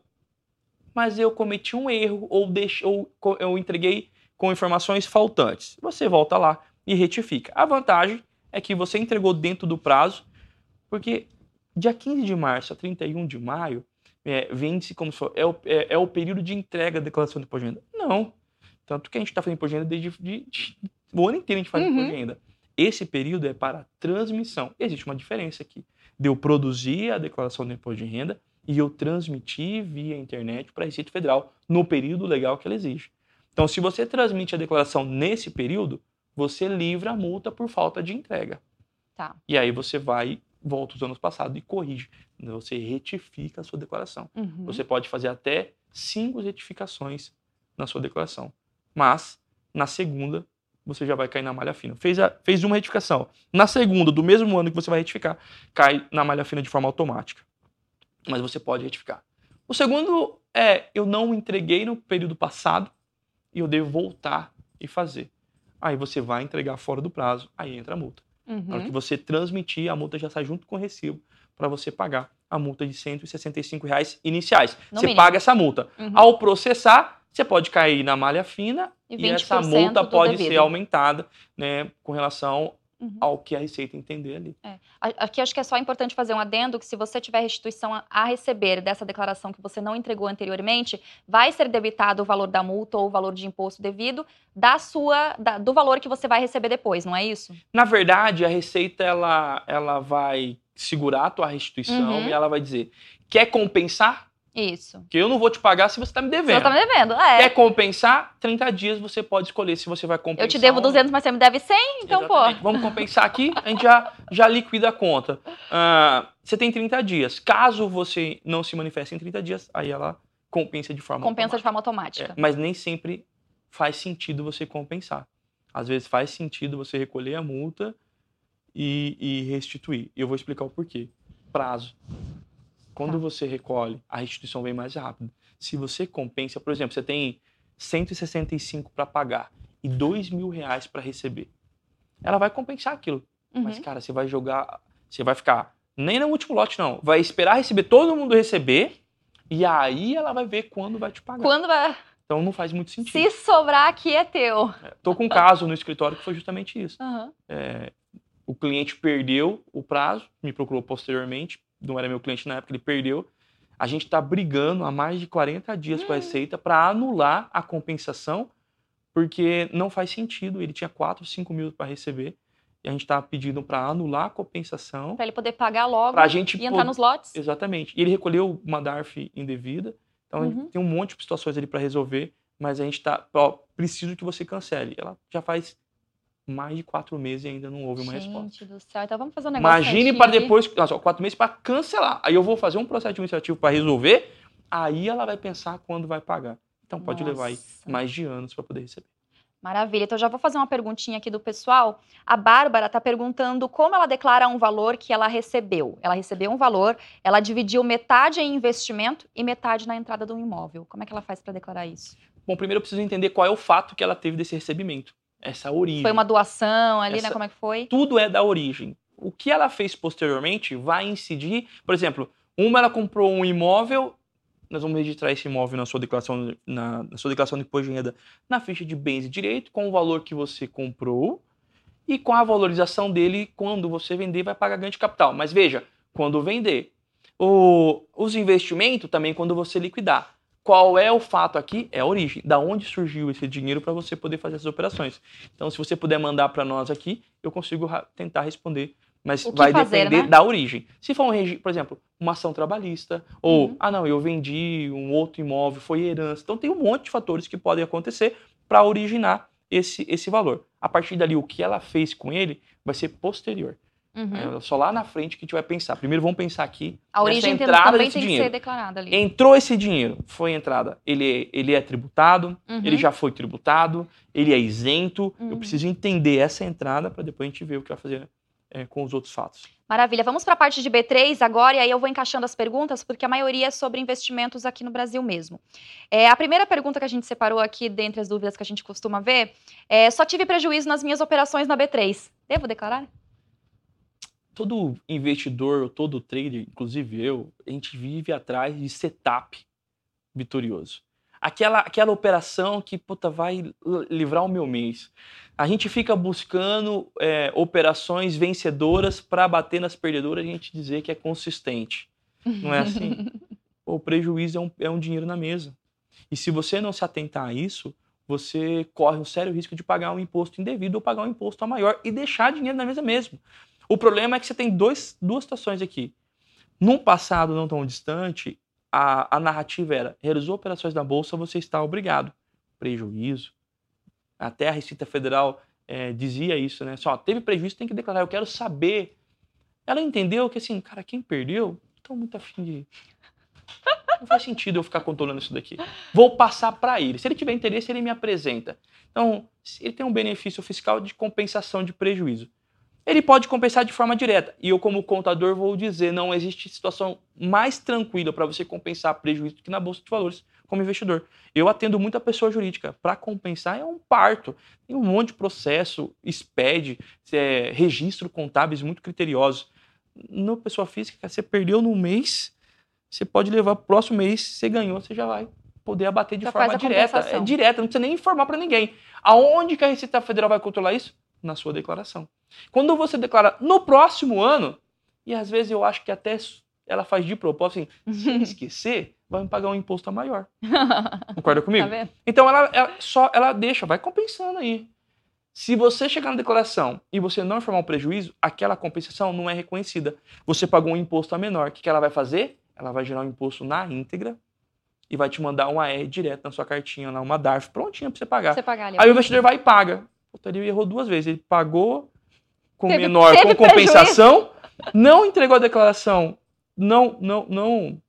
mas eu cometi um erro ou, deixe, ou eu entreguei com informações faltantes. Você volta lá e retifica. A vantagem é que você entregou dentro do prazo, porque dia quinze de março a trinta e um de maio, é, vende-se como se for, é, o, é, é o período de entrega da declaração de imposto de renda. Não. Tanto que a gente está fazendo imposto de renda desde de, de, o ano inteiro a gente faz Uhum. imposto de renda. Esse período é para transmissão. Existe uma diferença aqui de eu produzir a declaração do imposto de renda e eu transmitir via internet para a Receita Federal no período legal que ela exige. Então, se você transmite a declaração nesse período, você livra a multa por falta de entrega. Tá. E aí você vai, volta os anos passados e corrige. Você retifica a sua declaração. Uhum. Você pode fazer até cinco retificações na sua declaração. Mas, na segunda, você já vai cair na malha fina. Fez, a, fez uma retificação. Na segunda, do mesmo ano que você vai retificar, cai na malha fina de forma automática. Mas você pode retificar. O segundo é, eu não entreguei no período passado e eu devo voltar e fazer. Aí você vai entregar fora do prazo, aí entra a multa. Uhum. Na hora que você transmitir, a multa já sai junto com o recibo para você pagar a multa de cento e sessenta e cinco reais iniciais. No você mínimo. paga essa multa. Uhum. Ao processar, você pode cair na malha fina E e essa vinte por cento multa do pode devido. ser aumentada, né, com relação Uhum. ao que a Receita entender ali. É. Aqui acho que é só importante fazer um adendo que se você tiver restituição a- a receber dessa declaração que você não entregou anteriormente, vai ser debitado o valor da multa ou o valor de imposto devido da sua, da- do valor que você vai receber depois, não é isso? Na verdade, a Receita ela, ela vai segurar a tua restituição Uhum. e ela vai dizer, quer compensar? Isso. Que eu não vou te pagar se você está me Você devendo. tá me devendo, é. Quer compensar? trinta dias você pode escolher se você vai compensar. Eu te devo ou não. duzentos, mas você me deve cem, então, Exatamente. pô. Vamos compensar aqui, a gente já, já liquida a conta. Ah, você tem trinta dias. Caso você não se manifeste em trinta dias, aí ela compensa de forma Compensa de automática. forma automática. É, mas nem sempre faz sentido você compensar. Às vezes faz sentido você recolher a multa e, e restituir. Eu vou explicar o porquê. Prazo. Quando Tá. você recolhe, a restituição vem mais rápido. Se você compensa, por exemplo, você tem cento e sessenta e cinco para pagar e dois mil reais para receber. Ela vai compensar aquilo. Uhum. Mas, cara, você vai jogar, você vai ficar nem no último lote, não. Vai esperar receber, todo mundo receber, e aí ela vai ver quando vai te pagar. Quando vai... Então não faz muito sentido. Se sobrar aqui é teu. Tô com um caso no escritório que foi justamente isso. Uhum. É, o cliente perdeu o prazo, me procurou posteriormente, não era meu cliente na época, ele perdeu. A gente está brigando há mais de quarenta dias Hum. com a Receita para anular a compensação, porque não faz sentido. Ele tinha quatro, cinco mil para receber, e a gente está pedindo para anular a compensação. Pra ele poder pagar logo Pra gente e entrar pod- nos lotes. Exatamente. E ele recolheu uma D A R F indevida, então Uhum. tem um monte de situações ali para resolver, mas a gente está, ó, preciso que você cancele. Ela já faz mais de quatro meses e ainda não houve uma resposta. Gente do céu, então vamos fazer um negócio Imagine certinho para aqui. depois, não, só quatro meses para cancelar. Aí eu vou fazer um processo administrativo para resolver, aí ela vai pensar quando vai pagar. Então pode levar aí Nossa. mais de anos para poder receber. Maravilha, então já vou fazer uma perguntinha aqui do pessoal. A Bárbara está perguntando como ela declara um valor que ela recebeu. Ela recebeu um valor, ela dividiu metade em investimento e metade na entrada do imóvel. Como é que ela faz para declarar isso? Bom, primeiro eu preciso entender qual é o fato que ela teve desse recebimento, essa origem. Foi uma doação ali, Essa- né? Como é que foi? Tudo é da origem. O que ela fez posteriormente vai incidir, por exemplo, uma ela comprou um imóvel, nós vamos registrar esse imóvel na sua declaração, na, na sua declaração de imposto de renda, na ficha de bens e direito, com o valor que você comprou e com a valorização dele, quando você vender, vai pagar ganho de capital. Mas veja, quando vender. O, os investimentos também quando você liquidar. Qual é o fato aqui? É a origem. Da onde surgiu esse dinheiro para você poder fazer essas operações. Então, se você puder mandar para nós aqui, eu consigo ra- tentar responder. Mas O que vai fazer, depender né? da origem. Se for, um regi- por exemplo, uma ação trabalhista, ou, Uhum. ah não, eu vendi um outro imóvel, foi herança. Então, tem um monte de fatores que podem acontecer para originar esse, esse valor. A partir dali, o que ela fez com ele vai ser posterior. Uhum. É só lá na frente que a gente vai pensar. Primeiro vamos pensar aqui A origem nessa entrada também desse tem dinheiro. que ser declarada ali. Entrou esse dinheiro, foi entrada, ele, ele é tributado, Uhum. ele já foi tributado, ele é isento. Uhum. Eu preciso entender essa entrada para depois a gente ver o que vai fazer é, com os outros fatos. Maravilha. Vamos para a parte de B três agora, e aí eu vou encaixando as perguntas, porque a maioria é sobre investimentos aqui no Brasil mesmo. É, a primeira pergunta que a gente separou aqui, dentre as dúvidas que a gente costuma ver, é: só tive prejuízo nas minhas operações na B três. Devo declarar? Todo investidor, todo trader, inclusive eu, a gente vive atrás de setup vitorioso. Aquela, aquela operação que, puta, vai livrar o meu mês. A gente fica buscando é, operações vencedoras para bater nas perdedoras e a gente dizer que é consistente. Não é assim? O prejuízo é um, é um dinheiro na mesa. E se você não se atentar a isso, você corre um sério risco de pagar um imposto indevido ou pagar um imposto a maior e deixar dinheiro na mesa mesmo. O problema é que você tem dois, duas situações aqui. Num passado não tão distante, a, a narrativa era: realizou operações na Bolsa, você está obrigado. Prejuízo. Até a Receita Federal é, dizia isso, né? Só, teve prejuízo, tem que declarar, eu quero saber. Ela entendeu que, assim, cara, quem perdeu, não estou muito afim de... Não faz sentido eu ficar controlando isso daqui. Vou passar para ele. Se ele tiver interesse, ele me apresenta. Então, ele tem um benefício fiscal de compensação de prejuízo. Ele pode compensar de forma direta. E eu, como contador, vou dizer, não existe situação mais tranquila para você compensar prejuízo do que na Bolsa de Valores como investidor. Eu atendo muita pessoa jurídica. Para compensar é um parto. Tem um monte de processo, S P E D, é, registro contábeis muito criteriosos. No pessoa física, você perdeu num mês, você pode levar para o próximo mês, você ganhou, você já vai poder abater de Já forma faz a direta. É compensação. direta, não precisa nem informar para ninguém. Aonde que a Receita Federal vai controlar isso? Na sua declaração. Quando você declara no próximo ano, e às vezes eu acho que até ela faz de propósito, assim, se ele esquecer, vai me pagar um imposto maior. Concorda comigo? Tá vendo? Então ela, ela só ela deixa, vai compensando aí. Se você chegar na declaração e você não informar um prejuízo, aquela compensação não é reconhecida. Você pagou um imposto a menor. O que ela vai fazer? Ela vai gerar um imposto na íntegra e vai te mandar uma R direto na sua cartinha, uma D A R F prontinha para você pagar. Você pagar ali. Aí o investidor vai e paga. Puta, ele errou duas vezes. Ele pagou com Teve- menor, teve com compensação, não entregou a declaração, não, não, não,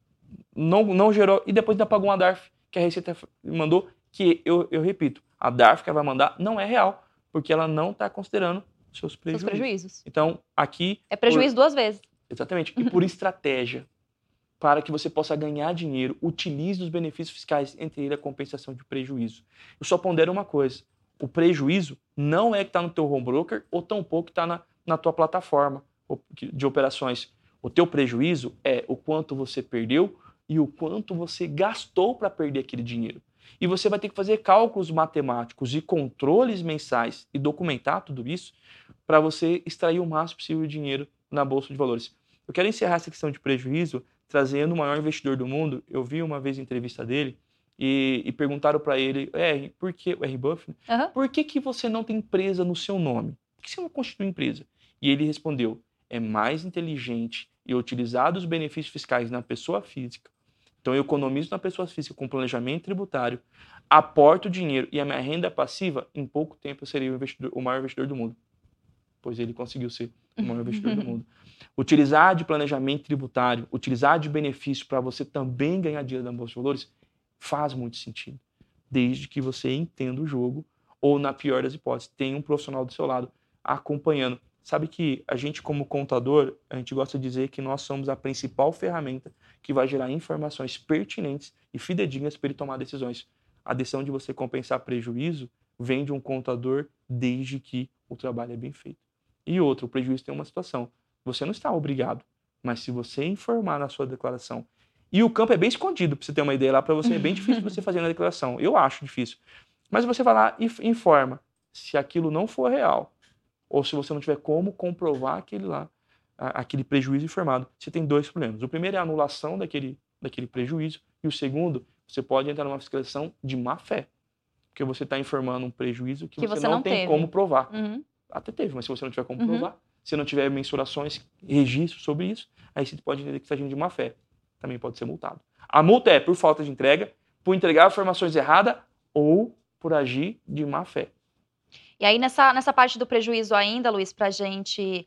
não, não gerou, e depois ainda pagou uma D A R F que a Receita mandou, que eu, eu repito, a D A R F que ela vai mandar não é real, porque ela não está considerando seus Seus prejuízos. prejuízos. Então, aqui... É prejuízo duas vezes. Exatamente. E por estratégia, para que você possa ganhar dinheiro, utilize os benefícios fiscais, entre eles a compensação de prejuízo. Eu só pondero uma coisa: o prejuízo não é que está no teu home broker ou tampouco que está na, na tua plataforma de operações. O teu prejuízo é o quanto você perdeu e o quanto você gastou para perder aquele dinheiro. E você vai ter que fazer cálculos matemáticos e controles mensais e documentar tudo isso para você extrair o máximo possível de dinheiro na Bolsa de Valores. Eu quero encerrar essa questão de prejuízo trazendo o maior investidor do mundo. Eu vi uma vez a entrevista dele e, e perguntaram para ele, R, por que, o R. Buffett, né? Uhum. Por que, que você não tem empresa no seu nome? Por que você não constitui empresa? E ele respondeu, é mais inteligente e utilizar os benefícios fiscais na pessoa física. Então eu economizo na pessoa física com planejamento tributário, aporto dinheiro e a minha renda passiva, em pouco tempo eu serei o, investidor, o maior investidor do mundo. Pois ele conseguiu ser o maior investidor do mundo. Utilizar de planejamento tributário, utilizar de benefício para você também ganhar dinheiro na Bolsa de Valores, faz muito sentido. Desde que você entenda o jogo, ou na pior das hipóteses, tenha um profissional do seu lado acompanhando. Sabe que a gente, como contador, a gente gosta de dizer que nós somos a principal ferramenta que vai gerar informações pertinentes e fidedignas para ele tomar decisões. A decisão de você compensar prejuízo vem de um contador desde que o trabalho é bem feito. E outro, o prejuízo tem uma situação. Você não está obrigado, mas se você informar na sua declaração, e o campo é bem escondido, para você ter uma ideia lá, para você é bem difícil você fazer na declaração. Eu acho difícil. Mas você vai lá e informa. Se aquilo não for real, ou se você não tiver como comprovar aquele lá, aquele prejuízo informado, você tem dois problemas. O primeiro é a anulação daquele, daquele prejuízo, e o segundo, você pode entrar numa fiscalização de má fé, porque você está informando um prejuízo que, Que você, você não, não tem teve. como provar. Uhum. Até teve, mas se você não tiver como Uhum. provar, se não tiver mensurações, registros sobre isso, aí você pode entender que está agindo de má fé. Também pode ser multado. A multa é por falta de entrega, por entregar informações erradas ou por agir de má fé. E aí, nessa, nessa parte do prejuízo ainda, Luiz, para a gente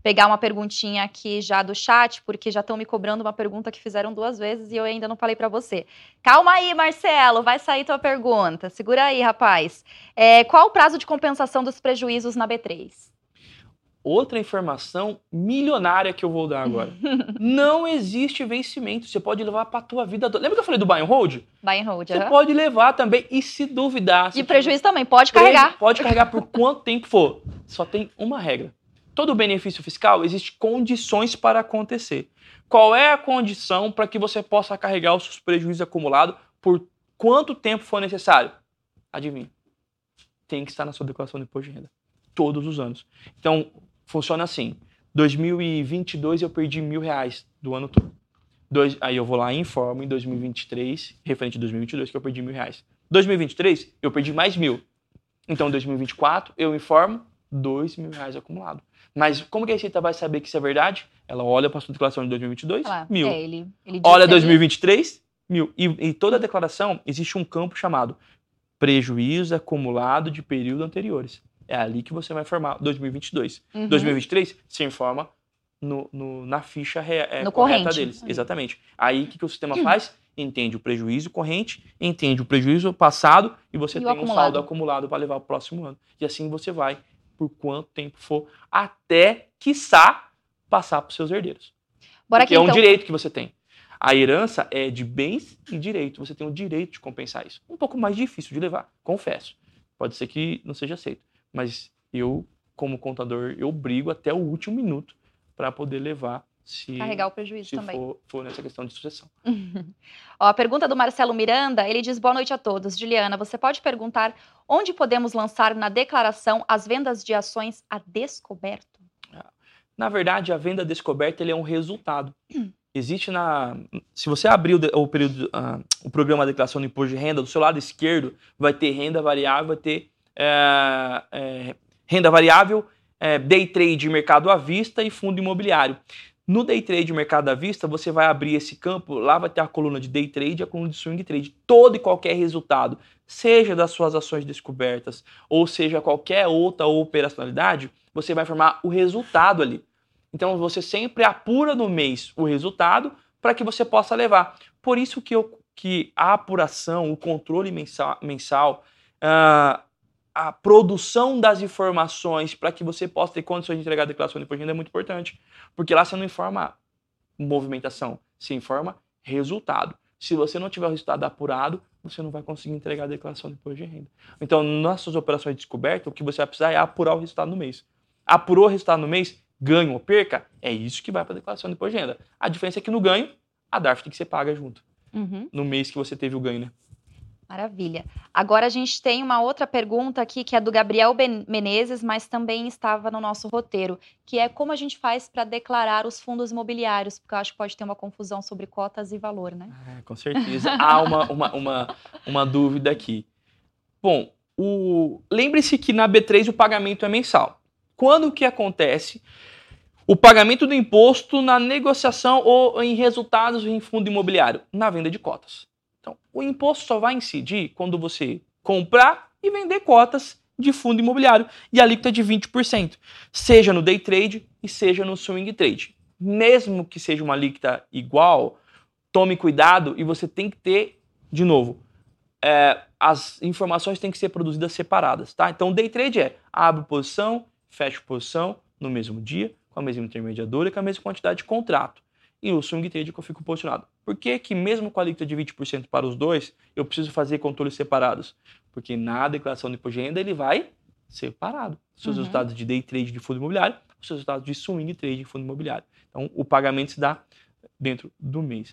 pegar uma perguntinha aqui já do chat, porque já estão me cobrando uma pergunta que fizeram duas vezes e eu ainda não falei para você. Calma aí, Marcelo, vai sair tua pergunta. Segura aí, rapaz. É, qual o prazo de compensação dos prejuízos na B três? Outra informação milionária que eu vou dar agora. Não existe vencimento. Você pode levar para a tua vida. Lembra que eu falei do buy and hold? Buy and hold, Você uhum. pode levar também e se duvidar. E prejuízo também, pode carregar. Pode carregar por quanto tempo for. Só tem uma regra. Todo benefício fiscal, existe condições para acontecer. Qual é a condição para que você possa carregar os seus prejuízos acumulados por quanto tempo for necessário? Adivinha? Tem que estar na sua declaração de imposto de renda. Todos os anos. Então, funciona assim. dois mil e vinte e dois eu perdi mil reais do ano todo. Dois, aí eu vou lá e informo em dois mil e vinte e três, referente a dois mil e vinte e dois, que eu perdi mil reais. dois mil e vinte e três, eu perdi mais mil. Então, dois mil e vinte e quatro, eu informo dois mil reais acumulado. Mas como que a Receita vai saber que isso é verdade? Ela olha para a sua declaração de dois mil e vinte e dois, ah, mil. É, ele, ele olha dois mil e vinte e três, mil. E em toda a declaração existe um campo chamado prejuízo acumulado de períodos anteriores. É ali que você vai informar dois mil e vinte e dois. Uhum. dois mil e vinte e três, você informa no, no, na ficha re, é, no correta corrente. deles. Uhum. Exatamente. Aí o que, que o sistema uhum. faz? Entende o prejuízo corrente, entende o prejuízo passado e você e tem um saldo acumulado para levar para o próximo ano. E assim você vai por quanto tempo for, até, quiçá, passar para os seus herdeiros. Bora Porque aqui, é um então. direito que você tem. A herança é de bens e direito. Você tem o direito de compensar isso. Um pouco mais difícil de levar, confesso. Pode ser que não seja aceito. Mas eu, como contador, eu brigo até o último minuto para poder levar, se, carregar o prejuízo se também. For, for nessa questão de sucessão. Ó, a pergunta do Marcelo Miranda, ele diz: boa noite a todos. Juliana, você pode perguntar onde podemos lançar na declaração as vendas de ações a descoberto? Na verdade, a venda a descoberto ele é um resultado. Hum. Existe na... Se você abrir o, o, período, uh, o programa de declaração do imposto de renda, do seu lado esquerdo vai ter renda variável, vai ter é, é, renda variável, é, day trade, mercado à vista e fundo imobiliário. No day trade, mercado à vista, você vai abrir esse campo, lá vai ter a coluna de day trade e a coluna de swing trade. Todo e qualquer resultado, seja das suas ações descobertas, ou seja qualquer outra operacionalidade, você vai informar o resultado ali. Então você sempre apura no mês o resultado para que você possa levar. Por isso que, eu, que a apuração, o controle mensal, mensal uh, a produção das informações para que você possa ter condições de entregar a declaração de imposto de renda é muito importante. Porque lá você não informa movimentação, você informa resultado. Se você não tiver o resultado apurado, você não vai conseguir entregar a declaração de imposto de renda. Então, nas suas operações de descoberta, o que você vai precisar é apurar o resultado no mês. Apurou o resultado no mês, ganho ou perca, é isso que vai para a declaração de imposto de renda. A diferença é que no ganho, a D A R F tem que ser paga junto. Uhum. No mês que você teve o ganho, né? Maravilha. Agora a gente tem uma outra pergunta aqui, que é do Gabriel Menezes, mas também estava no nosso roteiro, que é como a gente faz para declarar os fundos imobiliários, porque eu acho que pode ter uma confusão sobre cotas e valor, né? Ah, com certeza. Há uma, uma, uma, uma dúvida aqui. Bom, o... lembre-se que na B três o pagamento é mensal. Quando que acontece o pagamento do imposto na negociação ou em resultados em fundo imobiliário? Na venda de cotas. Então, o imposto só vai incidir quando você comprar e vender cotas de fundo imobiliário e a alíquota é de vinte por cento, seja no day trade e seja no swing trade. Mesmo que seja uma alíquota igual, tome cuidado e você tem que ter, de novo, é, as informações têm que ser produzidas separadas, tá? Então, day trade é abre posição, fecha posição no mesmo dia, com a mesma intermediadora e com a mesma quantidade de contrato. E o swing trade que eu fico posicionado. Por que que mesmo com a alíquota de vinte por cento para os dois, eu preciso fazer controles separados? Porque na declaração de imposto de renda ele vai separado. Seus uhum. resultados de day trade de fundo imobiliário, os seus resultados de swing trade de fundo imobiliário. Então o pagamento se dá dentro do mês.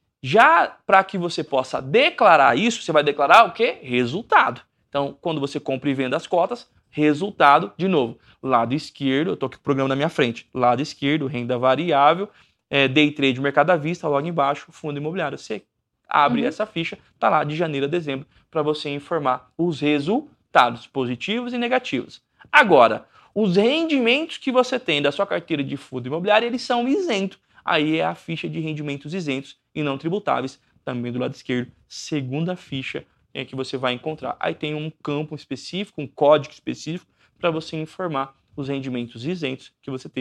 Já para que você possa declarar isso, você vai declarar o quê? Resultado. Então quando você compra e vende as cotas, resultado, de novo, lado esquerdo, eu estou aqui com o programa na minha frente, lado esquerdo, renda variável, É, day trade, mercado à vista, logo embaixo, fundo imobiliário. Você abre uhum. essa ficha, tá lá de janeiro a dezembro, para você informar os resultados positivos e negativos. Agora, os rendimentos que você tem da sua carteira de fundo imobiliário, eles são isentos. Aí é a ficha de rendimentos isentos e não tributáveis, também do lado esquerdo, segunda ficha é que você vai encontrar. Aí tem um campo específico, um código específico, para você informar os rendimentos isentos que você teve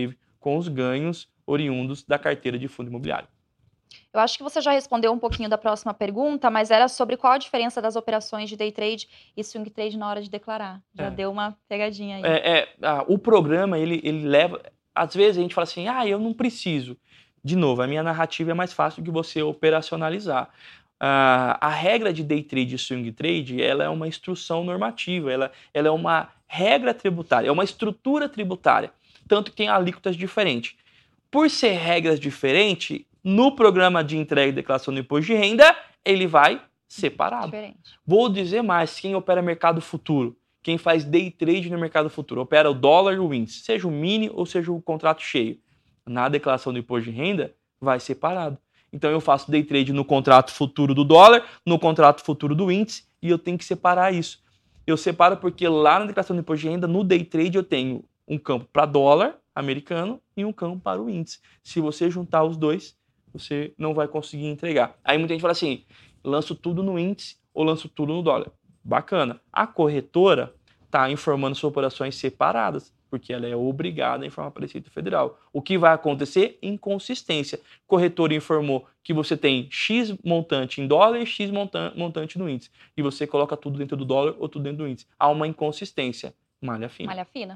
com os ganhos oriundos da carteira de fundo imobiliário. Eu acho que você já respondeu um pouquinho da próxima pergunta, mas era sobre qual a diferença das operações de day trade e swing trade na hora de declarar. Já É. deu uma pegadinha aí. É, é, ah, o programa, ele, ele leva... Às vezes a gente fala assim, ah, eu não preciso. De novo, a minha narrativa é mais fácil do que você operacionalizar. Uh, a regra de day trade e swing trade, ela é uma instrução normativa, ela, ela é uma regra tributária, é uma estrutura tributária, tanto que tem alíquotas diferentes. Por ser regras diferentes, no programa de entrega e declaração do imposto de renda, ele vai separado. Diferente. Vou dizer mais, quem opera mercado futuro, quem faz day trade no mercado futuro, opera o dólar e o índice, seja o mini ou seja o contrato cheio, na declaração do imposto de renda, vai separado. Então eu faço day trade no contrato futuro do dólar, no contrato futuro do índice, e eu tenho que separar isso. Eu separo porque lá na declaração do imposto de renda, no day trade, eu tenho um campo para dólar americano e um campo para o índice. Se você juntar os dois, você não vai conseguir entregar. Aí muita gente fala assim, lanço tudo no índice ou lanço tudo no dólar. Bacana. A corretora está informando suas operações separadas, porque ela é obrigada a informar para a Receita Federal. O que vai acontecer? Inconsistência. O corretor informou que você tem X montante em dólar e X montante no índice. E você coloca tudo dentro do dólar ou tudo dentro do índice. Há uma inconsistência. Malha fina. Malha fina.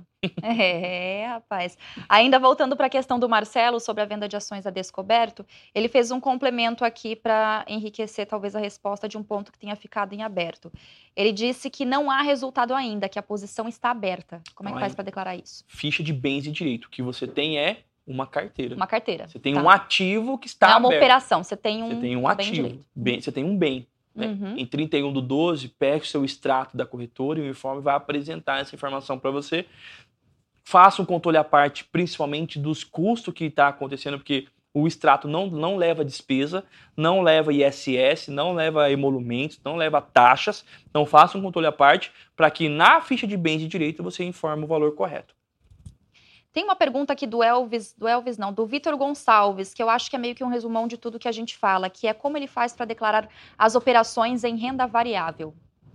É, rapaz. Ainda voltando para a questão do Marcelo sobre a venda de ações a descoberto, ele fez um complemento aqui para enriquecer talvez a resposta de um ponto que tenha ficado em aberto. Ele disse que não há resultado ainda, que a posição está aberta. Como é que faz para declarar isso? Ficha de bens e direito. O que você tem é uma carteira. Uma carteira. Você tem tá. um ativo que está aberto. Não é uma aberto. operação, você tem um, você tem um ativo. Bem, você tem um bem. Uhum. Em trinta e um do doze, pegue o seu extrato da corretora e o informe vai apresentar essa informação para você. Faça um controle à parte, principalmente dos custos que está acontecendo, porque o extrato não, não leva despesa, não leva I S S, não leva emolumentos, não leva taxas. Então faça um controle à parte para que na ficha de bens e direito você informe o valor correto. Tem uma pergunta aqui do Elvis, do Elvis não, do Vitor Gonçalves, que eu acho que é meio que um resumão de tudo que a gente fala, que é como ele faz para declarar as operações em renda variável.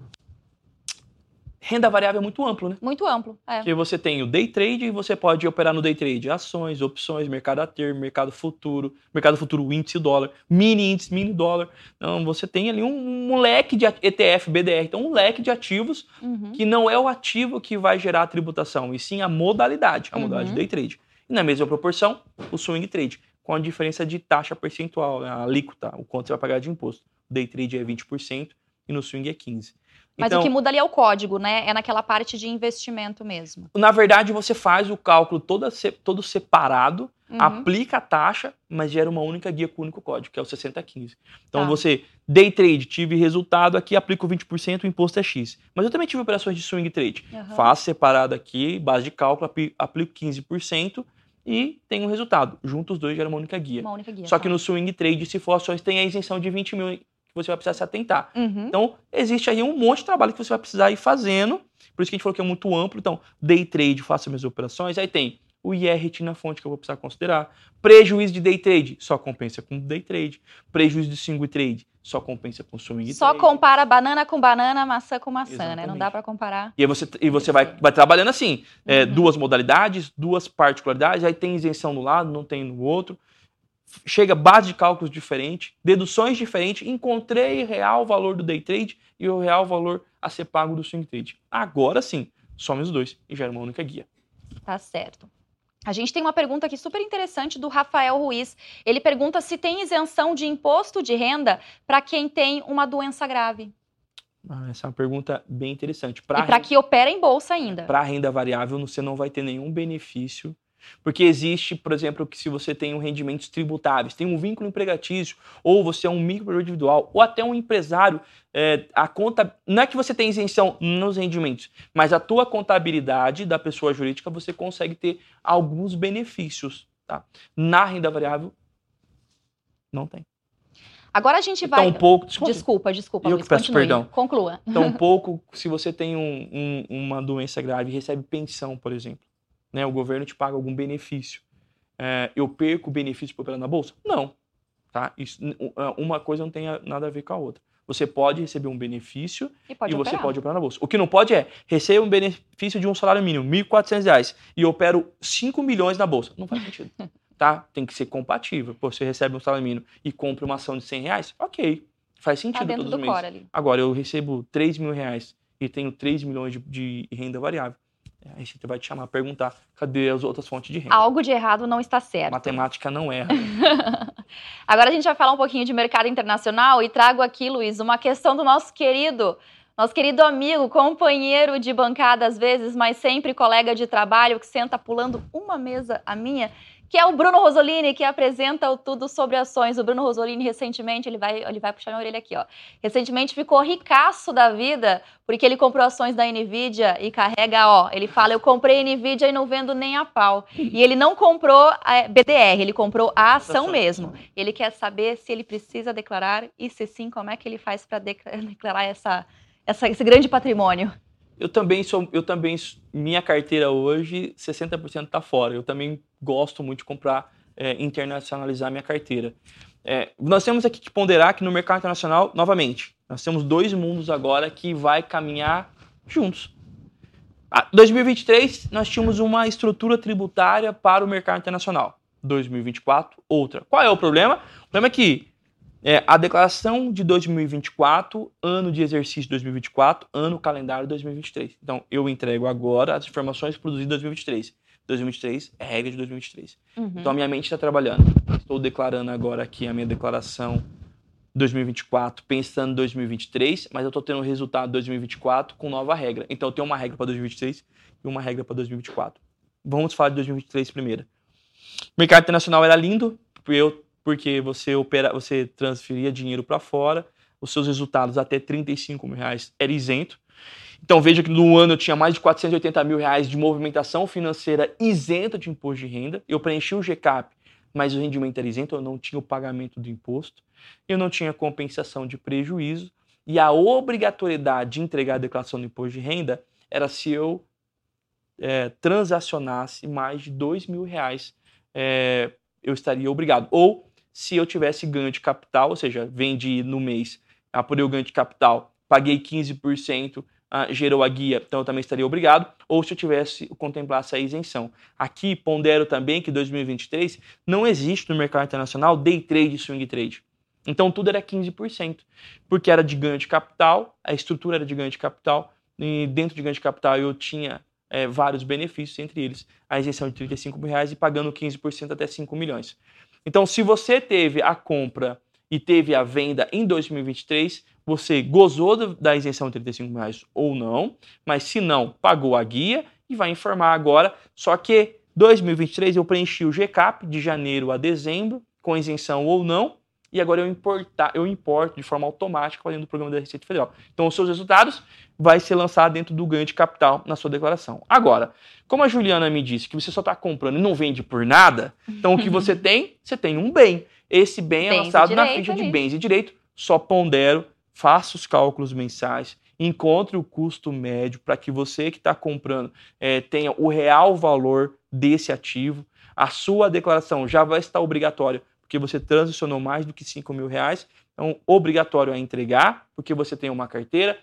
Renda variável é muito amplo, né? Muito amplo, é. Porque você tem o day trade e você pode operar no day trade ações, opções, mercado a termo, mercado futuro, mercado futuro índice dólar, mini índice, mini dólar. Então você tem ali um, um leque de E T F, B D R, então um leque de ativos uhum. que não é o ativo que vai gerar a tributação, e sim a modalidade, a modalidade uhum. day trade. E na mesma proporção, o swing trade, com a diferença de taxa percentual, né? A alíquota, o quanto você vai pagar de imposto. O day trade é vinte por cento e no swing é quinze por cento. Mas então, o que muda ali é o código, né? É naquela parte de investimento mesmo. Na verdade, você faz o cálculo todo, todo separado, uhum. aplica a taxa, mas gera uma única guia com o único código, que é o sessenta quinze. Então, tá. você, day trade, tive resultado aqui, aplico vinte por cento, o imposto é X. Mas eu também tive operações de swing trade. Uhum. Faço separado aqui, base de cálculo, aplico quinze por cento e tenho um resultado. Juntos os dois gera uma única guia. Uma única guia. Só tá. que no swing trade, se for ações, tem a isenção de vinte mil que você vai precisar se atentar. Uhum. Então, existe aí um monte de trabalho que você vai precisar ir fazendo. Por isso que a gente falou que é muito amplo. Então, day trade, faça minhas operações. Aí tem o I R T na fonte que eu vou precisar considerar. Prejuízo de day trade, só compensa com day trade. Prejuízo de swing trade, só compensa com swing só trade. Só compara banana com banana, maçã com maçã, Exatamente. né? Não dá para comparar. E aí você, e você vai, vai trabalhando assim. Uhum. É, duas modalidades, duas particularidades. Aí tem isenção no lado, não tem no outro. Chega base de cálculos diferente, deduções diferentes, encontrei o real valor do day trade e o real valor a ser pago do swing trade. Agora sim, some os dois e gera uma única guia. Tá certo. A gente tem uma pergunta aqui super interessante do Rafael Ruiz. Ele pergunta se tem isenção de imposto de renda para quem tem uma doença grave. Ah, essa é uma pergunta bem interessante. Pra e para renda... que opera em bolsa ainda. Para renda variável, você não vai ter nenhum benefício. Porque existe, por exemplo, que se você tem um rendimentos tributáveis, tem um vínculo empregatício, ou você é um microempreendedor individual, ou até um empresário, é, a conta, não é que você tem isenção nos rendimentos, mas a tua contabilidade da pessoa jurídica, você consegue ter alguns benefícios. Tá? Na renda variável, não tem. Agora a gente então, vai... Um pouco, desculpa, desculpa, desculpa eu Luiz, peço continue. Perdão. Conclua. Então, um pouco, se você tem um, um, uma doença grave e recebe pensão, por exemplo, né, o governo te paga algum benefício. É, eu perco o benefício por operar na bolsa? Não. Tá? Isso, uma coisa não tem nada a ver com a outra. Você pode receber um benefício e, pode e você operar. pode operar na bolsa. O que não pode é receber um benefício de um salário mínimo, mil e quatrocentos reais, e eu opero cinco milhões na bolsa. Não faz sentido. Tá? Tem que ser compatível. Pô, você recebe um salário mínimo e compra uma ação de cem reais, ok. Faz sentido Tá dentro todos do os meses. core ali. Agora, eu recebo três mil reais e tenho três milhões de, de renda variável. Aí você vai te chamar, perguntar, cadê as outras fontes de renda? Algo de errado não está certo. Matemática não erra. Agora a gente vai falar um pouquinho de mercado internacional e trago aqui, Luiz, uma questão do nosso querido, nosso querido amigo, companheiro de bancada às vezes, mas sempre colega de trabalho, que senta pulando uma mesa a minha, que é o Bruno Rosolini, que apresenta o Tudo Sobre Ações. O Bruno Rosolini, recentemente, ele vai, ele vai puxar minha orelha aqui, ó. Recentemente ficou ricaço da vida, porque ele comprou ações da Nvidia e carrega, ó, ele fala, eu comprei Nvidia e não vendo nem a pau. E ele não comprou a B D R, ele comprou a ação mesmo. Ele quer saber se ele precisa declarar e se sim, como é que ele faz para declarar essa, essa, esse grande patrimônio. Eu também sou, eu também, minha carteira hoje, sessenta por cento está fora. Eu também gosto muito de comprar, é, internacionalizar minha carteira. É, nós temos aqui que ponderar que no mercado internacional, novamente, nós temos dois mundos agora que vai caminhar juntos. Ah, dois mil e vinte e três, nós tínhamos uma estrutura tributária para o mercado internacional. dois mil e vinte e quatro, outra. Qual é o problema? O problema é que É, a declaração de dois mil e vinte e quatro, ano de exercício dois mil e vinte e quatro, ano calendário dois mil e vinte e três. Então, eu entrego agora as informações produzidas em dois mil e vinte e três. dois mil e vinte e três é regra de dois mil e vinte e três. Uhum. Então, a minha mente está trabalhando. Estou declarando agora aqui a minha declaração dois mil e vinte e quatro, pensando em dois mil e vinte e três, mas eu estou tendo o resultado de dois mil e vinte e quatro com nova regra. Então, eu tenho uma regra para dois mil e vinte e três e uma regra para dois mil e vinte e quatro. Vamos falar de dois mil e vinte e três primeiro. O mercado internacional era lindo, porque eu porque você, opera, você transferia dinheiro para fora, os seus resultados até trinta e cinco mil reais era isento. Então veja que no ano eu tinha mais de quatrocentos e oitenta mil reais de movimentação financeira isenta de imposto de renda. Eu preenchi o G CAP, mas o rendimento era isento, eu não tinha o pagamento do imposto, eu não tinha compensação de prejuízo, e a obrigatoriedade de entregar a declaração do imposto de renda era se eu é, transacionasse mais de dois mil reais, é, eu estaria obrigado. Ou se eu tivesse ganho de capital, ou seja, vendi no mês, apurei o ganho de capital, paguei quinze por cento, uh, gerou a guia, então eu também estaria obrigado, ou se eu tivesse contemplasse a isenção. Aqui pondero também que dois mil e vinte e três não existe no mercado internacional day trade e swing trade. Então tudo era quinze por cento, porque era de ganho de capital, a estrutura era de ganho de capital, e dentro de ganho de capital eu tinha é, vários benefícios, entre eles a isenção de trinta e cinco mil reais e pagando quinze por cento até cinco milhões. Então, se você teve a compra e teve a venda em dois mil e vinte e três, você gozou da isenção de trinta e cinco mil reais ou não, mas se não, pagou a guia e vai informar agora. Só que dois mil e vinte e três eu preenchi o G CAP de janeiro a dezembro, com isenção ou não, e agora eu, importar, eu importo de forma automática para dentro do programa da Receita Federal. Então, os seus resultados vai ser lançado dentro do ganho de capital na sua declaração. Agora, como a Juliana me disse que você só está comprando e não vende por nada, então o que você tem? Você tem um bem. Esse bem é lançado na ficha de bens e direito. Só pondero, faça os cálculos mensais, encontre o custo médio para que você que está comprando é, tenha o real valor desse ativo. A sua declaração já vai estar obrigatória, porque você transacionou mais do que cinco mil reais, então obrigatório é entregar, porque você tem uma carteira,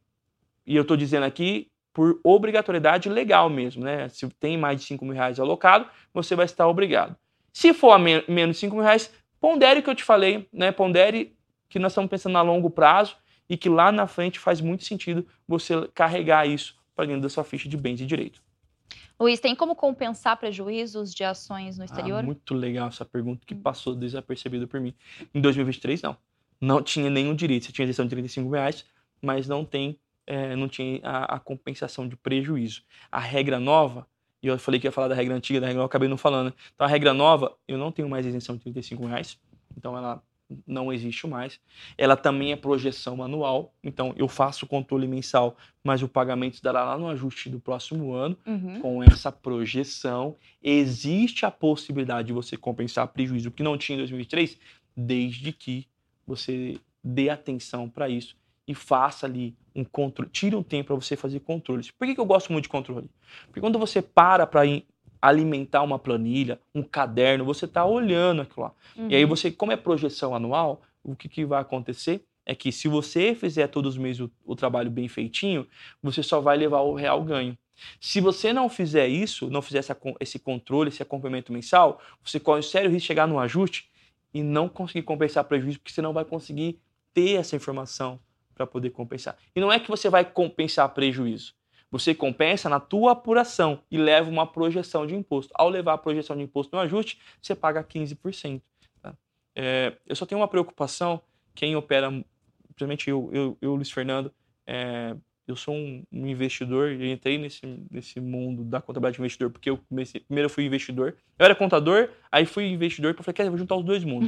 e eu estou dizendo aqui por obrigatoriedade legal mesmo, né? Se tem mais de cinco mil reais alocado, você vai estar obrigado. Se for a men menos de cinco mil reais, pondere o que eu te falei, né? Pondere que nós estamos pensando a longo prazo e que lá na frente faz muito sentido você carregar isso para dentro da sua ficha de bens e direito. Luiz, tem como compensar prejuízos de ações no exterior? Ah, muito legal essa pergunta que passou desapercebida por mim. Em dois mil e vinte e três, não. Não tinha nenhum direito. Você tinha isenção de trinta e cinco mil reais, mas não, tem, é, não tinha a, a compensação de prejuízo. A regra nova, e eu falei que ia falar da regra antiga, da regra nova, eu acabei não falando. Né? Então, a regra nova, eu não tenho mais isenção de trinta e cinco reais, então ela não existe mais. Ela também é projeção anual, então eu faço o controle mensal, mas o pagamento estará lá no ajuste do próximo ano. Uhum. Com essa projeção, existe a possibilidade de você compensar prejuízo que não tinha em dois mil e vinte e três, desde que você dê atenção para isso e faça ali um controle, tire um tempo para você fazer controles. Por que que eu gosto muito de controle? Porque quando você para para alimentar uma planilha, um caderno, você está olhando aquilo lá. Uhum. E aí você, como é projeção anual, o que, que vai acontecer? é que se você fizer todos os meses o, o trabalho bem feitinho, você só vai levar o real ganho. Se você não fizer isso, não fizer essa, esse controle, esse acompanhamento mensal, você corre o sério risco de chegar no ajuste e não conseguir compensar prejuízo, porque você não vai conseguir ter essa informação para poder compensar. E não é que você vai compensar prejuízo. Você compensa na tua apuração e leva uma projeção de imposto. Ao levar a projeção de imposto no ajuste, você paga quinze por cento. Tá? É, eu só tenho uma preocupação, quem opera, principalmente eu, eu, eu Luiz Fernando, é, eu sou um, um investidor, eu entrei nesse, nesse mundo da contabilidade de investidor, porque eu comecei, primeiro eu fui investidor, eu era contador, aí fui investidor, porque eu falei, quer, eu vou juntar os dois mundos.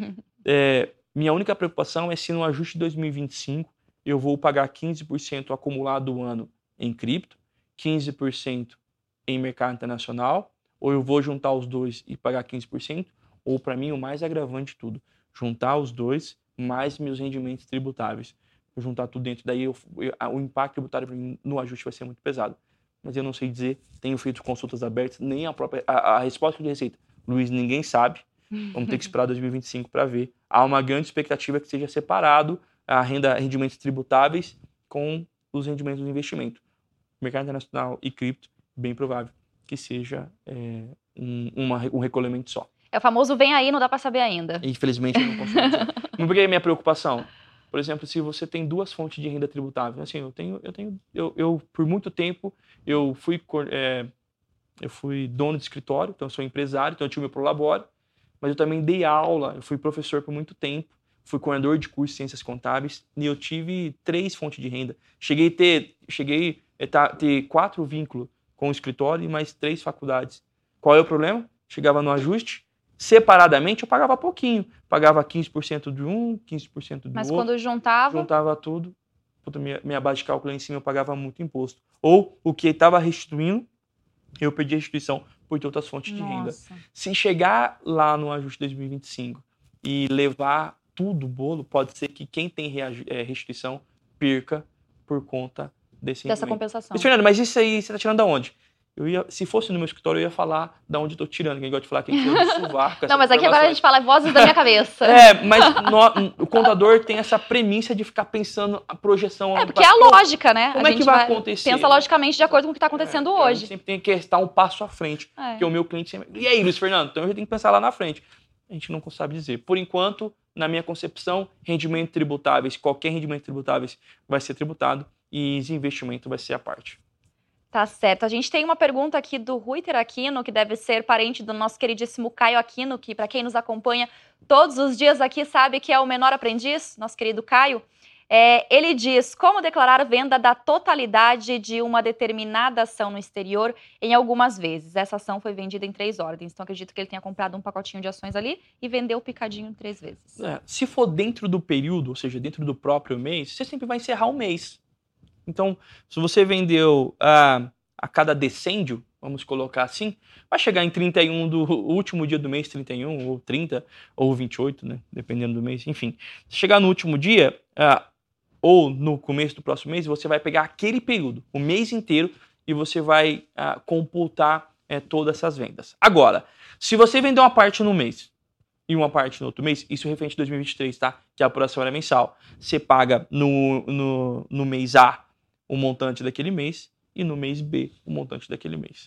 é, minha única preocupação é se no ajuste de dois mil e vinte e cinco eu vou pagar quinze por cento acumulado do ano em cripto, quinze por cento em mercado internacional, ou eu vou juntar os dois e pagar quinze por cento, ou para mim o mais agravante de tudo, juntar os dois mais meus rendimentos tributáveis. Vou juntar tudo dentro, daí eu, eu, o impacto tributário no ajuste vai ser muito pesado. Mas eu não sei dizer, tenho feito consultas abertas, nem a própria a, a resposta de receita. Luiz, ninguém sabe, vamos ter que esperar dois mil e vinte e cinco para ver. Há uma grande expectativa que seja separado a renda, rendimentos tributáveis com os rendimentos do investimento. Mercado internacional e cripto, bem provável que seja é, um, uma, um recolhimento só. É o famoso vem aí, não dá para saber ainda. Infelizmente eu não consigo dizer. Mas por que é a minha preocupação? Por exemplo, se você tem duas fontes de renda tributável, assim, eu tenho, eu tenho, eu, eu por muito tempo eu fui, é, eu fui dono de escritório, então eu sou empresário, então eu tive meu prolabore, mas eu também dei aula, eu fui professor por muito tempo, fui coordenador de curso de ciências contábeis e eu tive três fontes de renda. Cheguei a ter, cheguei a ter quatro vínculos com o escritório e mais três faculdades. Qual é o problema? Chegava no ajuste, separadamente eu pagava pouquinho. Pagava quinze por cento de um, quinze por cento do Mas outro. Mas quando juntava... Juntava tudo. Puta, minha, minha base de cálculo lá em cima eu pagava muito imposto. Ou o que estava restituindo, eu perdi a restituição por ter outras fontes Nossa. de renda. Se chegar lá no ajuste dois mil e vinte e cinco e levar tudo o bolo, pode ser que quem tem restituição perca por conta desse dessa rendimento. compensação. Mas, Fernando, mas isso aí você está tirando da onde? Eu ia, se fosse no meu escritório, eu ia falar da onde eu tô tirando. Quem gosta de falar que eu tiro do sovaco. Não, mas aqui agora a gente fala vozes da minha cabeça. É, mas no, o contador tem essa premissa de ficar pensando a projeção. É, porque é a lógica, né? Como a é gente que vai, vai acontecer? Pensa logicamente de acordo com o que está acontecendo é, hoje. A gente sempre tem que estar um passo à frente. É. Porque o meu cliente sempre... E aí, Luiz Fernando? Então eu já tenho que pensar lá na frente. A gente não sabe dizer. Por enquanto, na minha concepção, rendimento tributáveis, qualquer rendimento tributáveis vai ser tributado e investimento vai ser a parte. Tá certo. A gente tem uma pergunta aqui do Ruiter Aquino, que deve ser parente do nosso queridíssimo Caio Aquino, que para quem nos acompanha todos os dias aqui sabe que é o menor aprendiz, nosso querido Caio. É, ele diz, como declarar venda da totalidade de uma determinada ação no exterior em algumas vezes? Essa ação foi vendida em três ordens, então acredito que ele tenha comprado um pacotinho de ações ali e vendeu o picadinho três vezes. É, se for dentro do período, ou seja, dentro do próprio mês, você sempre vai encerrar o mês. Então, se você vendeu uh, a cada decêndio, vamos colocar assim, vai chegar em trinta e um do último dia do mês, trinta e um, ou trinta, ou vinte e oito, né? Dependendo do mês, enfim. Se chegar no último dia, uh, ou no começo do próximo mês, você vai pegar aquele período, o mês inteiro, e você vai uh, computar uh, todas essas vendas. Agora, se você vender uma parte no mês, e uma parte no outro mês, isso é referente a dois mil e vinte e três, tá? Que a apuração era mensal. Você paga no, no, no mês A o montante daquele mês e no mês B o montante daquele mês.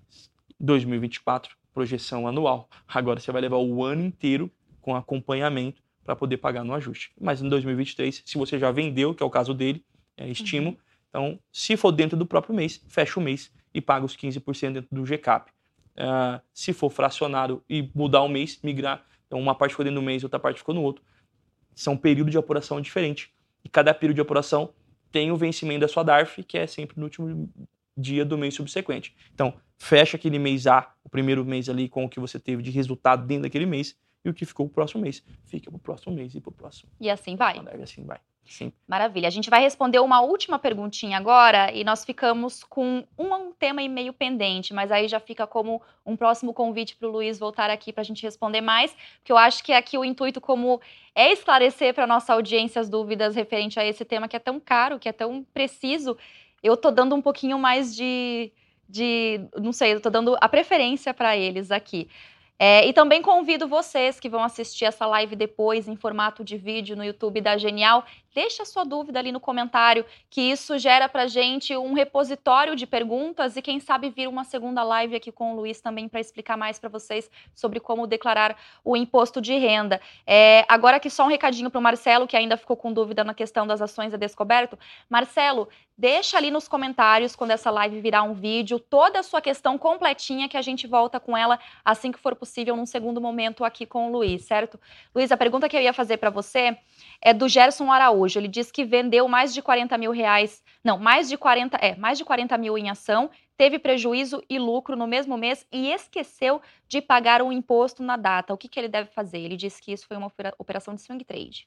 dois mil e vinte e quatro, projeção anual. Agora você vai levar o ano inteiro com acompanhamento para poder pagar no ajuste. Mas em dois mil e vinte e três, se você já vendeu, que é o caso dele, é, estimo, uhum. Então, se for dentro do próprio mês, fecha o mês e paga os quinze por cento dentro do G C A P. Uh, se for fracionado e mudar o mês, migrar, então uma parte ficou dentro do mês, outra parte ficou no outro, são períodos de apuração diferentes. E cada período de apuração tem o vencimento da sua D A R F, que é sempre no último dia do mês subsequente. Então, fecha aquele mês A, o primeiro mês ali, com o que você teve de resultado dentro daquele mês, e o que ficou pro próximo mês, fica pro próximo mês e pro próximo. E assim vai. E assim vai. Sim. Maravilha. A gente vai responder uma última perguntinha agora, e nós ficamos com um tema e meio pendente, mas aí já fica como um próximo convite para o Luiz voltar aqui para a gente responder mais, porque eu acho que aqui o intuito como é esclarecer para a nossa audiência as dúvidas referente a esse tema que é tão caro, que é tão preciso. Eu tô dando um pouquinho mais de, de não sei, eu tô dando a preferência para eles aqui. É, e também convido vocês que vão assistir essa live depois em formato de vídeo no YouTube da Genial, deixa a sua dúvida ali no comentário, que isso gera pra gente um repositório de perguntas e quem sabe vir uma segunda live aqui com o Luiz também para explicar mais para vocês sobre como declarar o imposto de renda. É, agora aqui só um recadinho para o Marcelo, que ainda ficou com dúvida na questão das ações a descoberto. Marcelo, deixa ali nos comentários, quando essa live virar um vídeo, toda a sua questão completinha, que a gente volta com ela assim que for possível, num segundo momento aqui com o Luiz, certo? Luiz, a pergunta que eu ia fazer para você é do Gerson Araújo. Ele diz que vendeu mais de quarenta mil reais, não, mais de quarenta, é, mais de quarenta mil em ação, teve prejuízo e lucro no mesmo mês e esqueceu de pagar o imposto na data. O que, que ele deve fazer? Ele disse que isso foi uma operação de swing trade.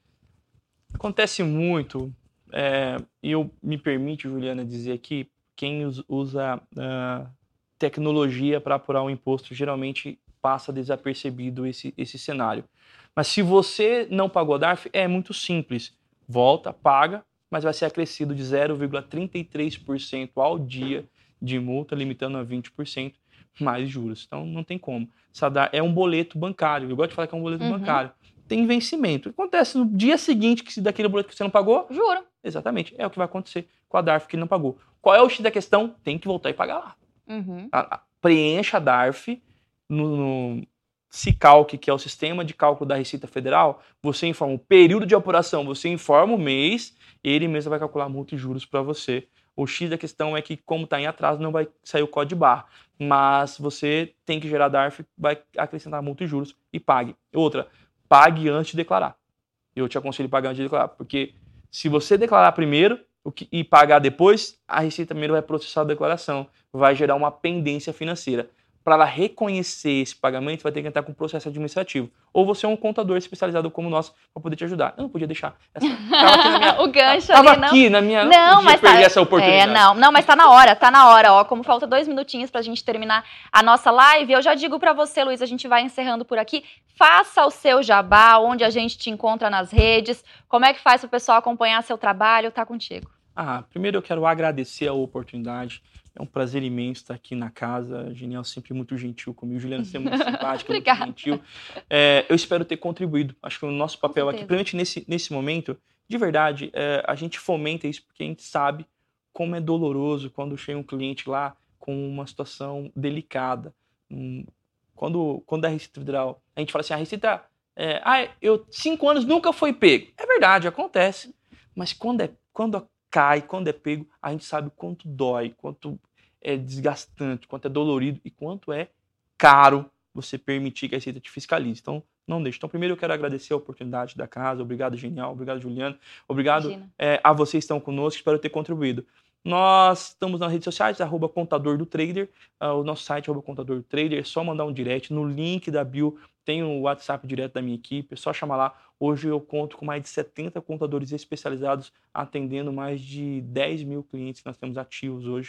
Acontece muito, é, e eu me permite, Juliana, dizer aqui, quem usa uh, tecnologia para apurar o imposto geralmente passa desapercebido esse, esse cenário. Mas se você não pagou a D A R F, é muito simples. Volta, paga, mas vai ser acrescido de zero vírgula trinta e três por cento ao dia de multa, limitando a vinte por cento mais juros. Então não tem como. É um boleto bancário. Eu gosto de falar que é um boleto uhum. bancário. Tem vencimento. Acontece no dia seguinte que daquele boleto que você não pagou. Juro. Exatamente. É o que vai acontecer com a D A R F que não pagou. Qual é o X da questão? Tem que voltar e pagar lá. Uhum. A, a, preencha a D A R F no, no SICALC, que é o Sistema de Cálculo da Receita Federal. Você informa o período de apuração, você informa o mês, ele mesmo vai calcular multa e juros para você. O X da questão é que, como está em atraso, não vai sair o código de barra. Mas você tem que gerar D A R F, vai acrescentar multa e juros e pague. Outra, pague antes de declarar. Eu te aconselho a pagar antes de declarar, porque se você declarar primeiro o que, e pagar depois, a Receita primeiro vai processar a declaração, vai gerar uma pendência financeira. Para ela reconhecer esse pagamento, vai ter que entrar com um processo administrativo. Ou você é um contador especializado como nós para poder te ajudar. Eu não podia deixar. Essa... Tava aqui na minha... o gancho Tava ali, não. aqui na minha... Não, mas perder tá... essa oportunidade. É, não, não, mas tá na hora, tá na hora. Ó, como falta dois minutinhos pra gente terminar a nossa live, eu já digo para você, Luiz, a gente vai encerrando por aqui. Faça o seu jabá, onde a gente te encontra nas redes. Como é que faz para o pessoal acompanhar seu trabalho? Tá contigo. Ah, primeiro eu quero agradecer a oportunidade. É um prazer imenso estar aqui na casa. A Genial sempre muito gentil comigo. Juliana sempre muito simpática, muito gentil. É, eu espero ter contribuído. Acho que o nosso papel aqui, principalmente nesse, nesse momento, de verdade, é, a gente fomenta isso porque a gente sabe como é doloroso quando chega um cliente lá com uma situação delicada. Um, quando, quando a Receita Federal, a gente fala assim, a Receita, é, ah, eu cinco anos nunca foi pego. É verdade, acontece. Mas quando é quando a cai, quando é pego, a gente sabe quanto dói, quanto é desgastante, quanto é dolorido e quanto é caro você permitir que a Receita te fiscalize. Então, não deixe. Então, primeiro eu quero agradecer a oportunidade da casa. Obrigado, Genial. Obrigado, Juliana. Obrigado é, a vocês que estão conosco. Espero ter contribuído. Nós estamos nas redes sociais, arroba Contador do Trader. Uh, o nosso site, arroba Contador do Trader. É só mandar um direct. No link da bio tem o WhatsApp direto da minha equipe. É só chamar lá. Hoje eu conto com mais de setenta contadores especializados atendendo mais de dez mil clientes que nós temos ativos hoje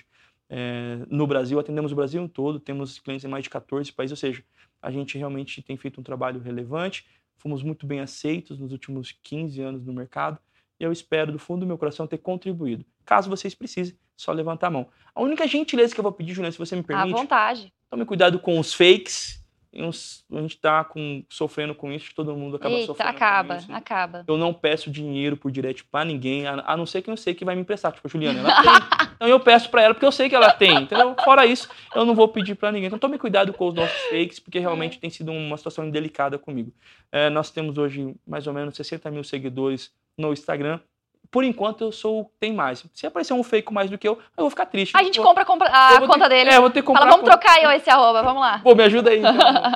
é, no Brasil. Atendemos o Brasil todo, temos clientes em mais de quatorze países, ou seja, a gente realmente tem feito um trabalho relevante. Fomos muito bem aceitos nos últimos quinze anos no mercado e eu espero do fundo do meu coração ter contribuído. Caso vocês precisem, só levantar a mão. A única gentileza que eu vou pedir, Juliana, se você me permite... À vontade. Tome cuidado com os fakes. A gente está com, sofrendo com isso, todo mundo acaba Eita, sofrendo acaba, com isso. acaba. Eu não peço dinheiro por direct para ninguém, a, a não ser que eu sei que vai me emprestar. Tipo, a Juliana, ela tem. Então eu peço para ela porque eu sei que ela tem, entendeu? Fora isso, eu não vou pedir para ninguém. Então tome cuidado com os nossos fakes, porque realmente tem sido uma situação delicada comigo. É, nós temos hoje mais ou menos sessenta mil seguidores no Instagram. Por enquanto, eu sou tem mais. Se aparecer um fake mais do que eu, eu vou ficar triste. A gente compra, compra a conta ter, dele. É, eu vou ter que comprar. Fala, vamos trocar eu esse arroba, vamos lá. Pô, me ajuda aí. Então.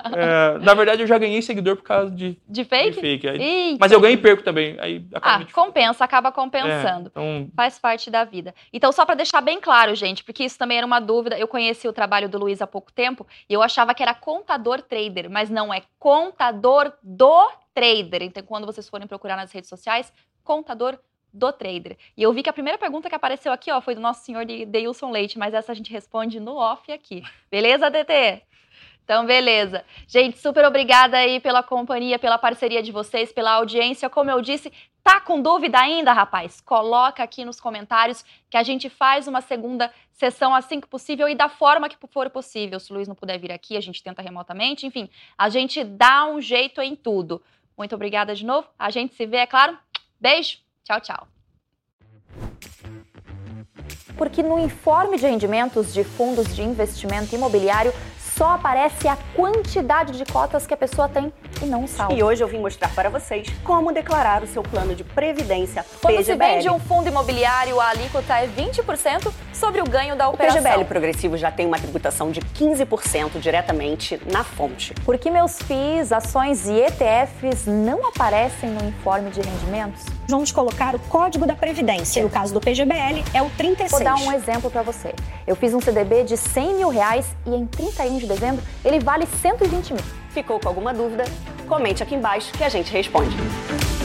É, na verdade, eu já ganhei seguidor por causa de... De fake? De fake. Aí, mas eu ganho e perco também. Aí ah, compensa, acaba compensando. É, então... Faz parte da vida. Então, só para deixar bem claro, gente, porque isso também era uma dúvida, eu conheci o trabalho do Luiz há pouco tempo e eu achava que era contador trader, mas não, é contador do trader. Então, quando vocês forem procurar nas redes sociais, contador do trader. E eu vi que a primeira pergunta que apareceu aqui, ó, foi do nosso senhor Deilson Leite, mas essa a gente responde no off aqui. Beleza, D T? Então, beleza. Gente, super obrigada aí pela companhia, pela parceria de vocês, pela audiência. Como eu disse, Tá com dúvida ainda, rapaz? Coloca aqui nos comentários que a gente faz uma segunda sessão assim que possível e da forma que for possível. Se o Luiz não puder vir aqui, a gente tenta remotamente. Enfim, a gente dá um jeito em tudo. Muito obrigada de novo. A gente se vê, é claro. Beijo. Tchau, tchau. Porque no informe de rendimentos de fundos de investimento imobiliário só aparece a quantidade de cotas que a pessoa tem e não o saldo. E hoje eu vim mostrar para vocês como declarar o seu plano de previdência Quando P G B L. se vende um fundo imobiliário, a alíquota é vinte por cento sobre o ganho da operação. O P G B L progressivo já tem uma tributação de quinze por cento diretamente na fonte. Porque meus F I Is, ações e E T Fs não aparecem no informe de rendimentos? Vamos colocar o código da Previdência. No caso do P G B L, é o trinta e seis. Vou dar um exemplo para você. Eu fiz um C D B de cem mil reais e em trinta e um de dezembro ele vale cento e vinte mil. Ficou com alguma dúvida? Comente aqui embaixo que a gente responde.